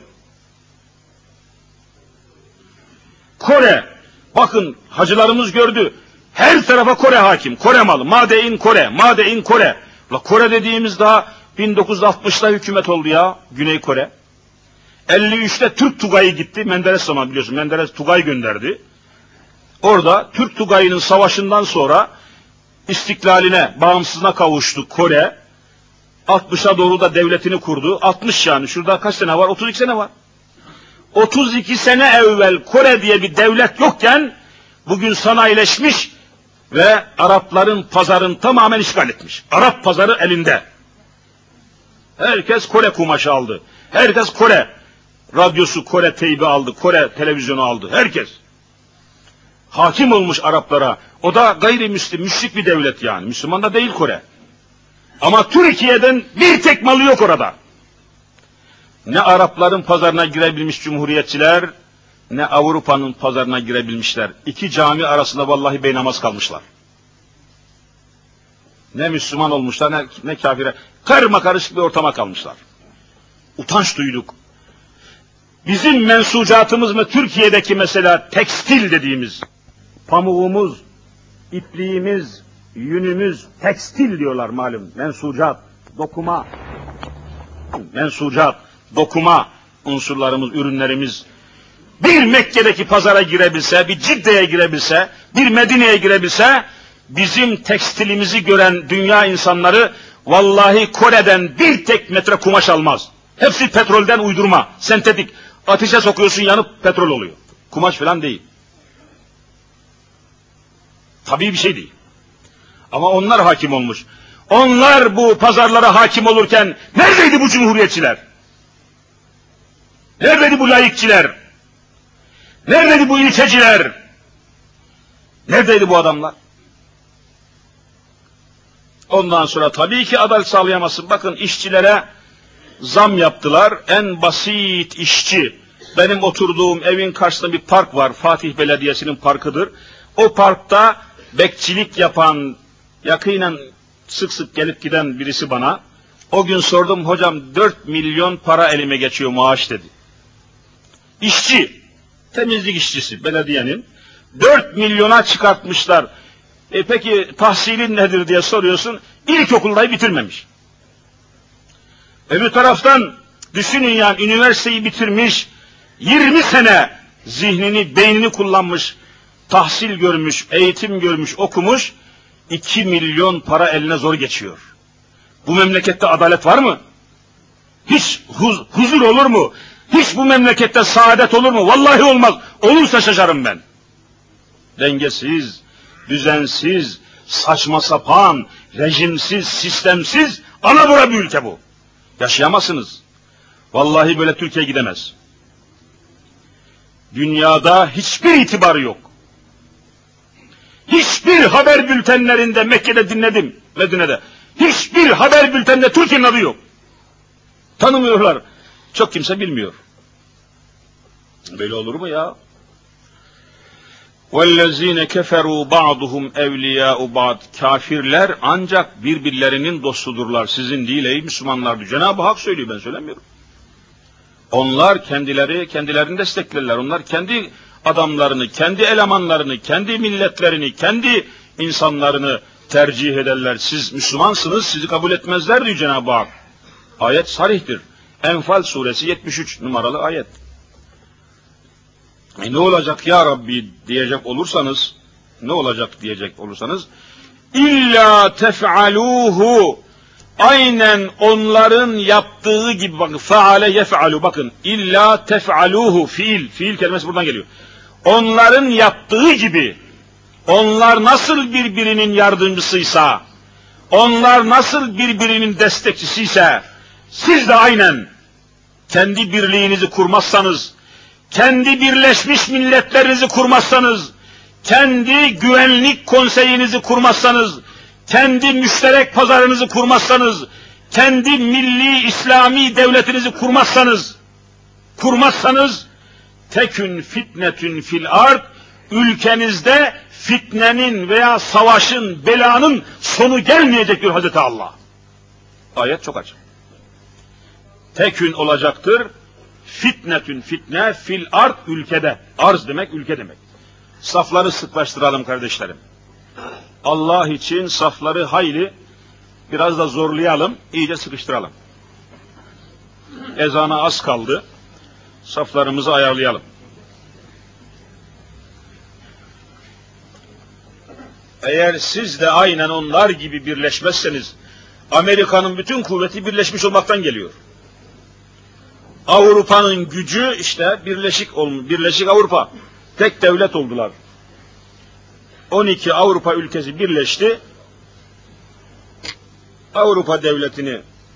Kore, bakın hacılarımız gördü. Her tarafa Kore hakim, Kore malı, Made in Kore, Made in Kore. Kore dediğimiz daha 1960'da hükümet oldu ya, Güney Kore. 53'te Türk Tugayı gitti, Menderes zaman biliyorsun, Menderes Tugay gönderdi. Orada Türk Tugayı'nın savaşından sonra istiklaline, bağımsızlığına kavuştu Kore. 60'a doğru da devletini kurdu. 60 yani, şurada kaç sene var? 32 sene var. 32 sene evvel Kore diye bir devlet yokken bugün sanayileşmiş ve Arapların pazarını tamamen işgal etmiş. Arap pazarı elinde. Herkes Kore kumaşı aldı. Herkes Kore radyosu, Kore teybi aldı, Kore televizyonu aldı. Herkes. Hakim olmuş Araplara. O da gayrimüslim, müşrik bir devlet yani. Müslüman da değil Kore. Ama Türkiye'den bir tek malı yok orada. Ne Arapların pazarına girebilmiş cumhuriyetçiler, ne Avrupa'nın pazarına girebilmişler. İki cami arasında vallahi beynamaz kalmışlar. Ne Müslüman olmuşlar, ne kafire. Karma karışık bir ortama kalmışlar. Utanç duyduk. Bizim mensucatımız mı Türkiye'deki mesela tekstil dediğimiz, pamuğumuz, ipliğimiz, yünümüz, tekstil diyorlar malum, mensucat, dokuma, mensucat, dokuma unsurlarımız, ürünlerimiz, bir Mekke'deki pazara girebilse, bir Cidde'ye girebilse, bir Medine'ye girebilse, bizim tekstilimizi gören dünya insanları, vallahi Kore'den bir tek metre kumaş almaz. Hepsi petrolden uydurma, sentetik. Ateşe sokuyorsun yanıp petrol oluyor. Kumaş falan değil. Tabii bir şey değil. Ama onlar hakim olmuş. Onlar bu pazarlara hakim olurken neredeydi bu cumhuriyetçiler? Neredeydi bu laikçiler? Neredeydi bu ilkeciler? Neredeydi bu adamlar? Ondan sonra tabii ki adalet sağlayamazsın. Bakın işçilere zam yaptılar. En basit işçi. Benim oturduğum evin karşısında bir park var. Fatih Belediyesi'nin parkıdır. O parkta bekçilik yapan, yakinen sık sık gelip giden birisi bana, o gün sordum, hocam 4 milyon para elime geçiyor maaş dedi. İşçi, temizlik işçisi belediyenin, 4 milyona çıkartmışlar. Peki tahsilin nedir diye soruyorsun, ilkokulda bitirmemiş. Öbür taraftan düşünün yani, üniversiteyi bitirmiş, 20 sene zihnini, beynini kullanmış, tahsil görmüş, eğitim görmüş, okumuş, 2 milyon para eline zor geçiyor. Bu memlekette adalet var mı? Hiç huzur olur mu? Hiç bu memlekette saadet olur mu? Vallahi olmaz. Olursa şaşarım ben. Dengesiz, düzensiz, saçma sapan, rejimsiz, sistemsiz, alabora bir ülke bu. Yaşayamazsınız. Vallahi böyle Türkiye gidemez. Dünyada hiçbir itibarı yok. Hiçbir haber bültenlerinde, Mekke'de dinledim, Medine'de, hiçbir haber bülteninde Türkiye'nin adı yok. Tanımıyorlar. Çok kimse bilmiyor. Böyle olur mu ya? وَالَّذ۪ينَ كَفَرُوا بَعْضُهُمْ اَوْلِيَاءُ بَعْضٍ. Kafirler ancak birbirlerinin dostudurlar. Sizin değil ey Müslümanlar. Cenab-ı Hak söylüyor, ben söylemiyorum. Onlar kendilerini desteklerler. Onlar kendi adamlarını, kendi elemanlarını, kendi milletlerini, kendi insanlarını tercih ederler. Siz Müslümansınız, sizi kabul etmezler diyor Cenab-ı Hak. Ayet sarihtir. Enfal suresi 73 numaralı ayet. Ne olacak ya Rabbi diyecek olursanız, İlla tef'aluhu, aynen onların yaptığı gibi, bakın faale yef'alu, bakın illa tef'aluhu, fiil kelimesi buradan geliyor. Onların yaptığı gibi, onlar nasıl birbirinin yardımcısıysa, onlar nasıl birbirinin destekçisiyse, siz de aynen kendi birliğinizi kurmazsanız, kendi Birleşmiş Milletlerinizi kurmazsanız, kendi güvenlik konseyinizi kurmazsanız, kendi müşterek pazarınızı kurmazsanız, kendi milli İslami devletinizi kurmazsanız, tekün fitnetün fil ard, ülkenizde fitnenin veya savaşın, belanın sonu gelmeyecek diyor Hazreti Allah. Ayet çok açık. Tekün olacaktır, fitnetün fitne fil ard, ülkede. Arz demek ülke demek. Safları sıklaştıralım kardeşlerim. Allah için safları hayli biraz da zorlayalım, iyice sıkıştıralım. Ezana az kaldı. Saflarımızı ayarlayalım. Eğer siz de aynen onlar gibi birleşmezseniz, Amerika'nın bütün kuvveti birleşmiş olmaktan geliyor. Avrupa'nın gücü işte Birleşik Avrupa. Tek devlet oldular. 12 Avrupa ülkesi birleşti. Avrupa devletini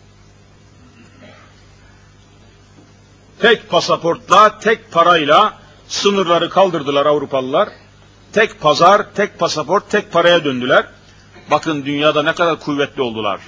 tek pasaportla, tek parayla sınırları kaldırdılar Avrupalılar. Tek pazar, tek pasaport, tek paraya döndüler. Bakın dünyada ne kadar kuvvetli oldular.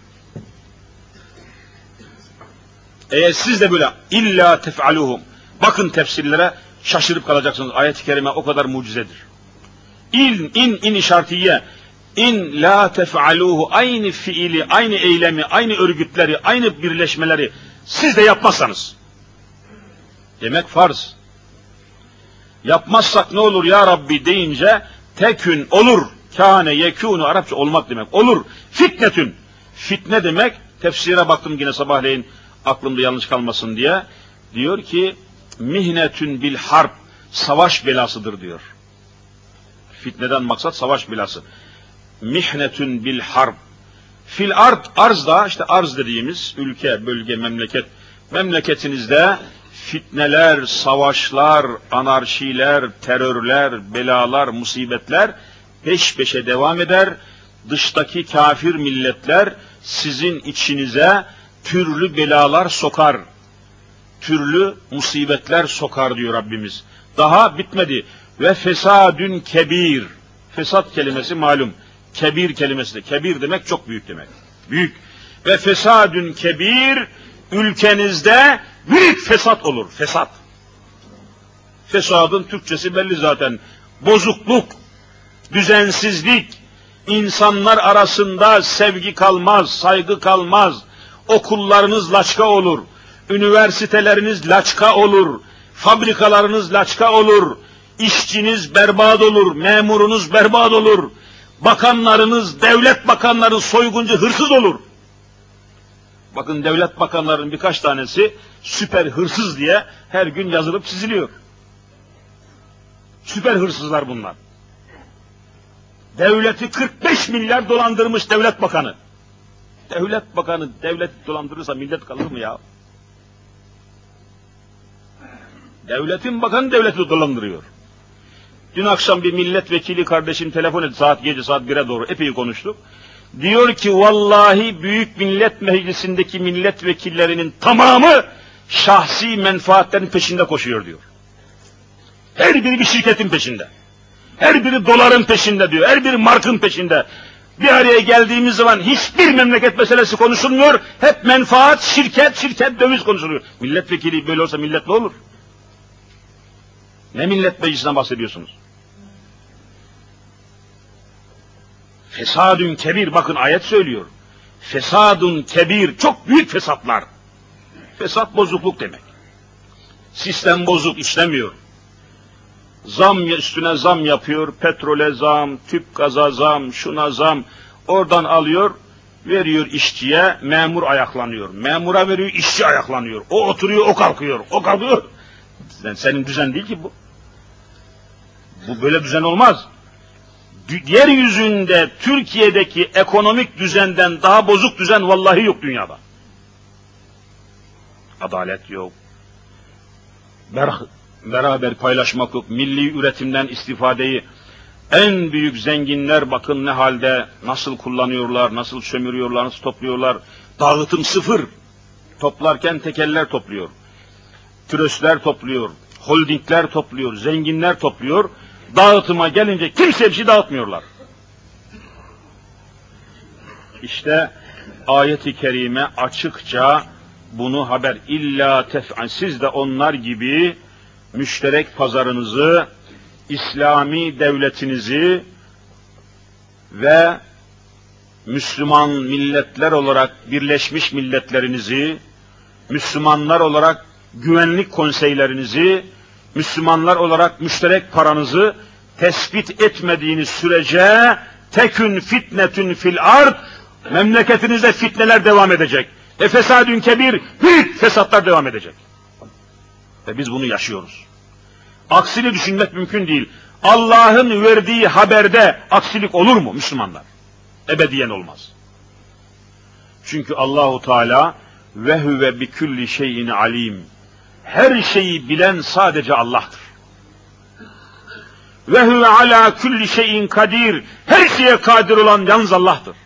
Eğer siz de böyle illa tef'aluhum, bakın tefsirlere, şaşırıp kalacaksınız. Ayet-i kerime o kadar mucizedir. İn şartiye, in la tef'aluhu, aynı fiili, aynı eylemi, aynı örgütleri, aynı birleşmeleri siz de yapmazsanız, demek farz. Yapmazsak ne olur ya Rabbi deyince, tekün olur, kâne yekûnu, Arapça olmak demek, olur, fitnetün, fitne demek, tefsire baktım yine sabahleyin, aklımda yanlış kalmasın diye, diyor ki, mihnetün bil harp, savaş belasıdır diyor. Fitneden maksat savaş belası. Mihnetün bil harp. Fil ard, arz da işte arz dediğimiz ülke, bölge, memleket. Memleketinizde fitneler, savaşlar, anarşiler, terörler, belalar, musibetler peş peşe devam eder. Dıştaki kafir milletler sizin içinize türlü belalar sokar. Türlü musibetler sokar diyor Rabbimiz. Daha bitmedi. Ve fesadün kebir. Fesat kelimesi malum. Kebir kelimesi de. Kebir demek çok büyük demek. Büyük. Ve fesadün kebir, ülkenizde büyük fesat olur. Fesat. Fesadın Türkçesi belli zaten. Bozukluk, düzensizlik, insanlar arasında sevgi kalmaz, saygı kalmaz. Okullarınız laçka olur. Üniversiteleriniz laçka olur. Fabrikalarınız laçka olur. İşçiniz berbat olur, memurunuz berbat olur. Bakanlarınız, devlet bakanları soyguncu, hırsız olur. Bakın devlet bakanlarının birkaç tanesi süper hırsız diye her gün yazılıp çiziliyor. Süper hırsızlar bunlar. Devleti 45 milyar dolandırmış devlet bakanı. Devlet bakanı devlet dolandırırsa millet kalır mı ya? Devletin bakanı devleti dolandırıyor. Dün akşam bir milletvekili kardeşim telefon etti, gece saat 1'e doğru epey konuştuk. Diyor ki vallahi Büyük Millet Meclisi'ndeki milletvekillerinin tamamı şahsi menfaatlerin peşinde koşuyor diyor. Her biri bir şirketin peşinde. Her biri doların peşinde diyor. Her biri markın peşinde. Bir araya geldiğimiz zaman hiçbir memleket meselesi konuşulmuyor. Hep menfaat, şirket, döviz konuşuluyor. Milletvekili böyle olsa millet ne olur? Ne millet meclisinden bahsediyorsunuz? Fesadun kebir, bakın ayet söylüyor. Fesadun kebir, çok büyük fesatlar. Fesat bozukluk demek. Sistem bozuk, işlemiyor. Zam üstüne zam yapıyor, petrole zam, tüp gaza zam, şuna zam. Oradan alıyor, veriyor işçiye, memur ayaklanıyor. Memura veriyor, işçi ayaklanıyor. O oturuyor, o kalkıyor, o kalkıyor. Senin düzen değil ki bu. Bu böyle düzen olmaz. yeryüzünde Türkiye'deki ekonomik düzenden daha bozuk düzen vallahi yok dünyada. Adalet yok. Beraber paylaşmak yok. Milli üretimden istifadeyi en büyük zenginler bakın ne halde, nasıl kullanıyorlar, nasıl sömürüyorlar, nasıl topluyorlar. Dağıtım sıfır. Toplarken tekeller topluyor. Tröstler topluyor. Holdingler topluyor. Zenginler topluyor. Dağıtıma gelince kimse bir şey dağıtmıyorlar. İşte ayet-i kerime açıkça bunu haber. İlla tef'an, siz de onlar gibi müşterek pazarınızı, İslami devletinizi ve Müslüman milletler olarak Birleşmiş Milletlerinizi, Müslümanlar olarak güvenlik konseylerinizi, Müslümanlar olarak müşterek paranızı tespit etmediğiniz sürece tekün fitnetün fil ard, memleketinizde fitneler devam edecek. Fesadün kebir, büyük fesatlar devam edecek. Ve biz bunu yaşıyoruz. Aksini düşünmek mümkün değil. Allah'ın verdiği haberde aksilik olur mu Müslümanlar? Ebediyen olmaz. Çünkü Allahu Teala ve huve bi kulli şeyin alim. Her şeyi bilen sadece Allah'tır. Ve huve ala kulli şeyin kadir. Her şeye kadir olan yalnız Allah'tır.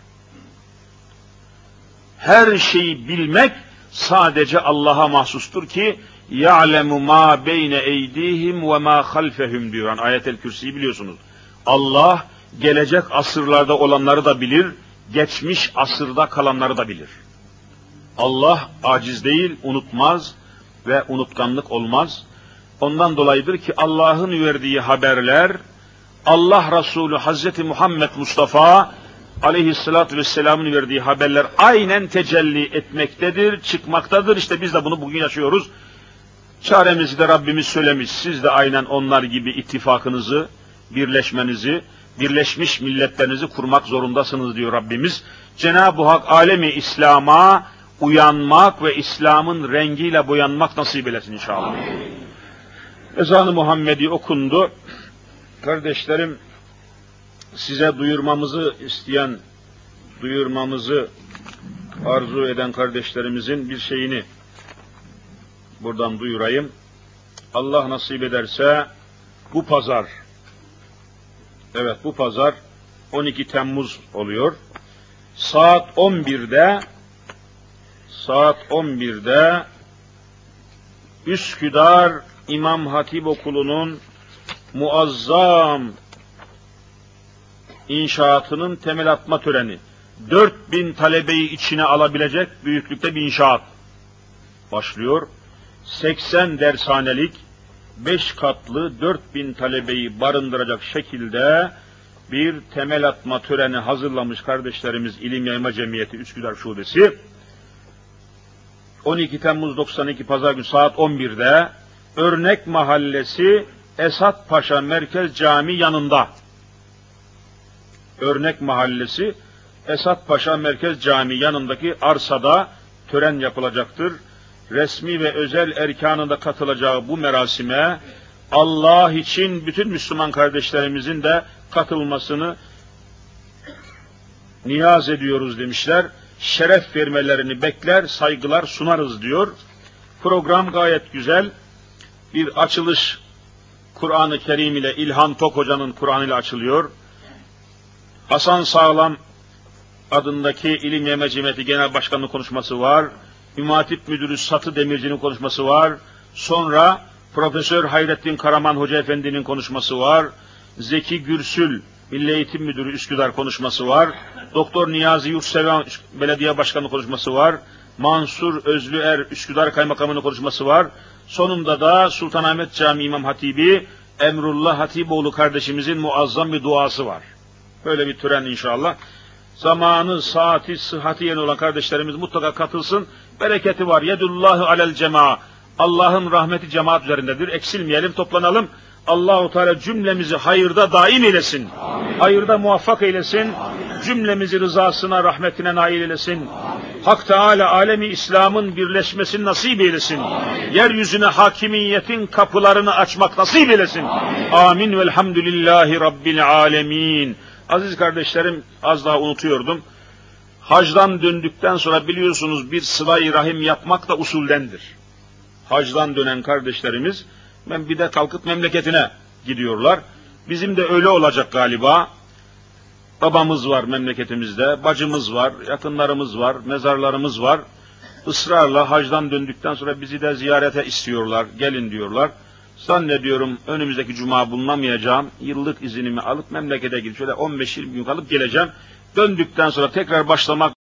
Her şeyi bilmek sadece Allah'a mahsustur ki ya'lemu ma beyne eydihim ve ma halfehum diyor. Ayet-el Kürsi'yi biliyorsunuz. Allah gelecek asırlarda olanları da bilir, geçmiş asırda kalanları da bilir. Allah aciz değil, unutmaz ve unutkanlık olmaz. Ondan dolayıdır ki Allah'ın verdiği haberler, Allah Resulü Hazreti Muhammed Mustafa aleyhissalatü vesselam'ın verdiği haberler aynen tecelli etmektedir, çıkmaktadır. İşte biz de bunu bugün yaşıyoruz. Çaremizi de Rabbimiz söylemiş. Siz de aynen onlar gibi ittifakınızı, birleşmenizi, Birleşmiş Milletlerinizi kurmak zorundasınız diyor Rabbimiz. Cenab-ı Hak alemi İslam'a uyanmak ve İslam'ın rengiyle boyanmak nasip eylesin inşallah. Ezan-ı Muhammedi okundu. Kardeşlerim, size duyurmamızı isteyen, duyurmamızı arzu eden kardeşlerimizin bir şeyini buradan duyurayım. Allah nasip ederse bu pazar, evet bu pazar 12 Temmuz oluyor. Saat 11'de Üsküdar İmam Hatip Okulu'nun muazzam inşaatının temel atma töreni. 4000 talebeyi içine alabilecek büyüklükte bir inşaat başlıyor. 80 dershanelik, 5 katlı 4000 talebeyi barındıracak şekilde bir temel atma töreni hazırlamış kardeşlerimiz İlim Yayma Cemiyeti Üsküdar Şubesi. 12 Temmuz 92 Pazar günü saat 11'de Örnek Mahallesi Esat Paşa Merkez Camii yanında. Örnek Mahallesi Esat Paşa Merkez Camii yanındaki arsada tören yapılacaktır. Resmi ve özel erkanında katılacağı bu merasime Allah için bütün Müslüman kardeşlerimizin de katılmasını niyaz ediyoruz demişler. Şeref vermelerini bekler, saygılar sunarız diyor. Program gayet güzel. Bir açılış Kur'an-ı Kerim ile İlhan Tok Hoca'nın Kur'an ile açılıyor. Hasan Sağlam adındaki İlim Yayma Cemiyeti Genel Başkanı'nın konuşması var. İmam Hatip Müdürü Satı Demirci'nin konuşması var. Sonra Profesör Hayrettin Karaman Hoca Efendi'nin konuşması var. Zeki Gürsül Milli Eğitim Müdürü Üsküdar konuşması var. Doktor Niyazi Yurtseven Belediye Başkanı konuşması var. Mansur Özlüer Üsküdar Kaymakamı'nın konuşması var. Sonunda da Sultanahmet Camii İmam Hatibi Emrullah Hatipoğlu kardeşimizin muazzam bir duası var. Böyle bir tören inşallah. Zamanı, saati, sıhhati yerine olan kardeşlerimiz mutlaka katılsın. Bereketi var. Yedullahu alel cema'a. Allah'ın rahmeti cemaat üzerindedir. Eksilmeyelim, toplanalım. Allah-u Teala cümlemizi hayırda daim eylesin. Amin. Hayırda muvaffak eylesin. Amin. Cümlemizi rızasına, rahmetine nail eylesin. Amin. Hak Teala alemi İslam'ın birleşmesini nasip eylesin. Amin. Yeryüzüne hakimiyetin kapılarını açmak nasip eylesin. Amin. Amin. Velhamdülillahi Rabbil alemin. Aziz kardeşlerim, az daha unutuyordum. Hacdan döndükten sonra biliyorsunuz bir sıla-i rahim yapmak da usuldendir. Hacdan dönen kardeşlerimiz bir de kalkıp memleketine gidiyorlar. Bizim de öyle olacak galiba. Babamız var memleketimizde, bacımız var, yakınlarımız var, mezarlarımız var. Israrla hacdan döndükten sonra bizi de ziyarete istiyorlar, gelin diyorlar. Zannediyorum önümüzdeki cuma bulunamayacağım, yıllık iznimi alıp memlekete gidip şöyle 15-20 gün kalıp geleceğim. Döndükten sonra tekrar başlamak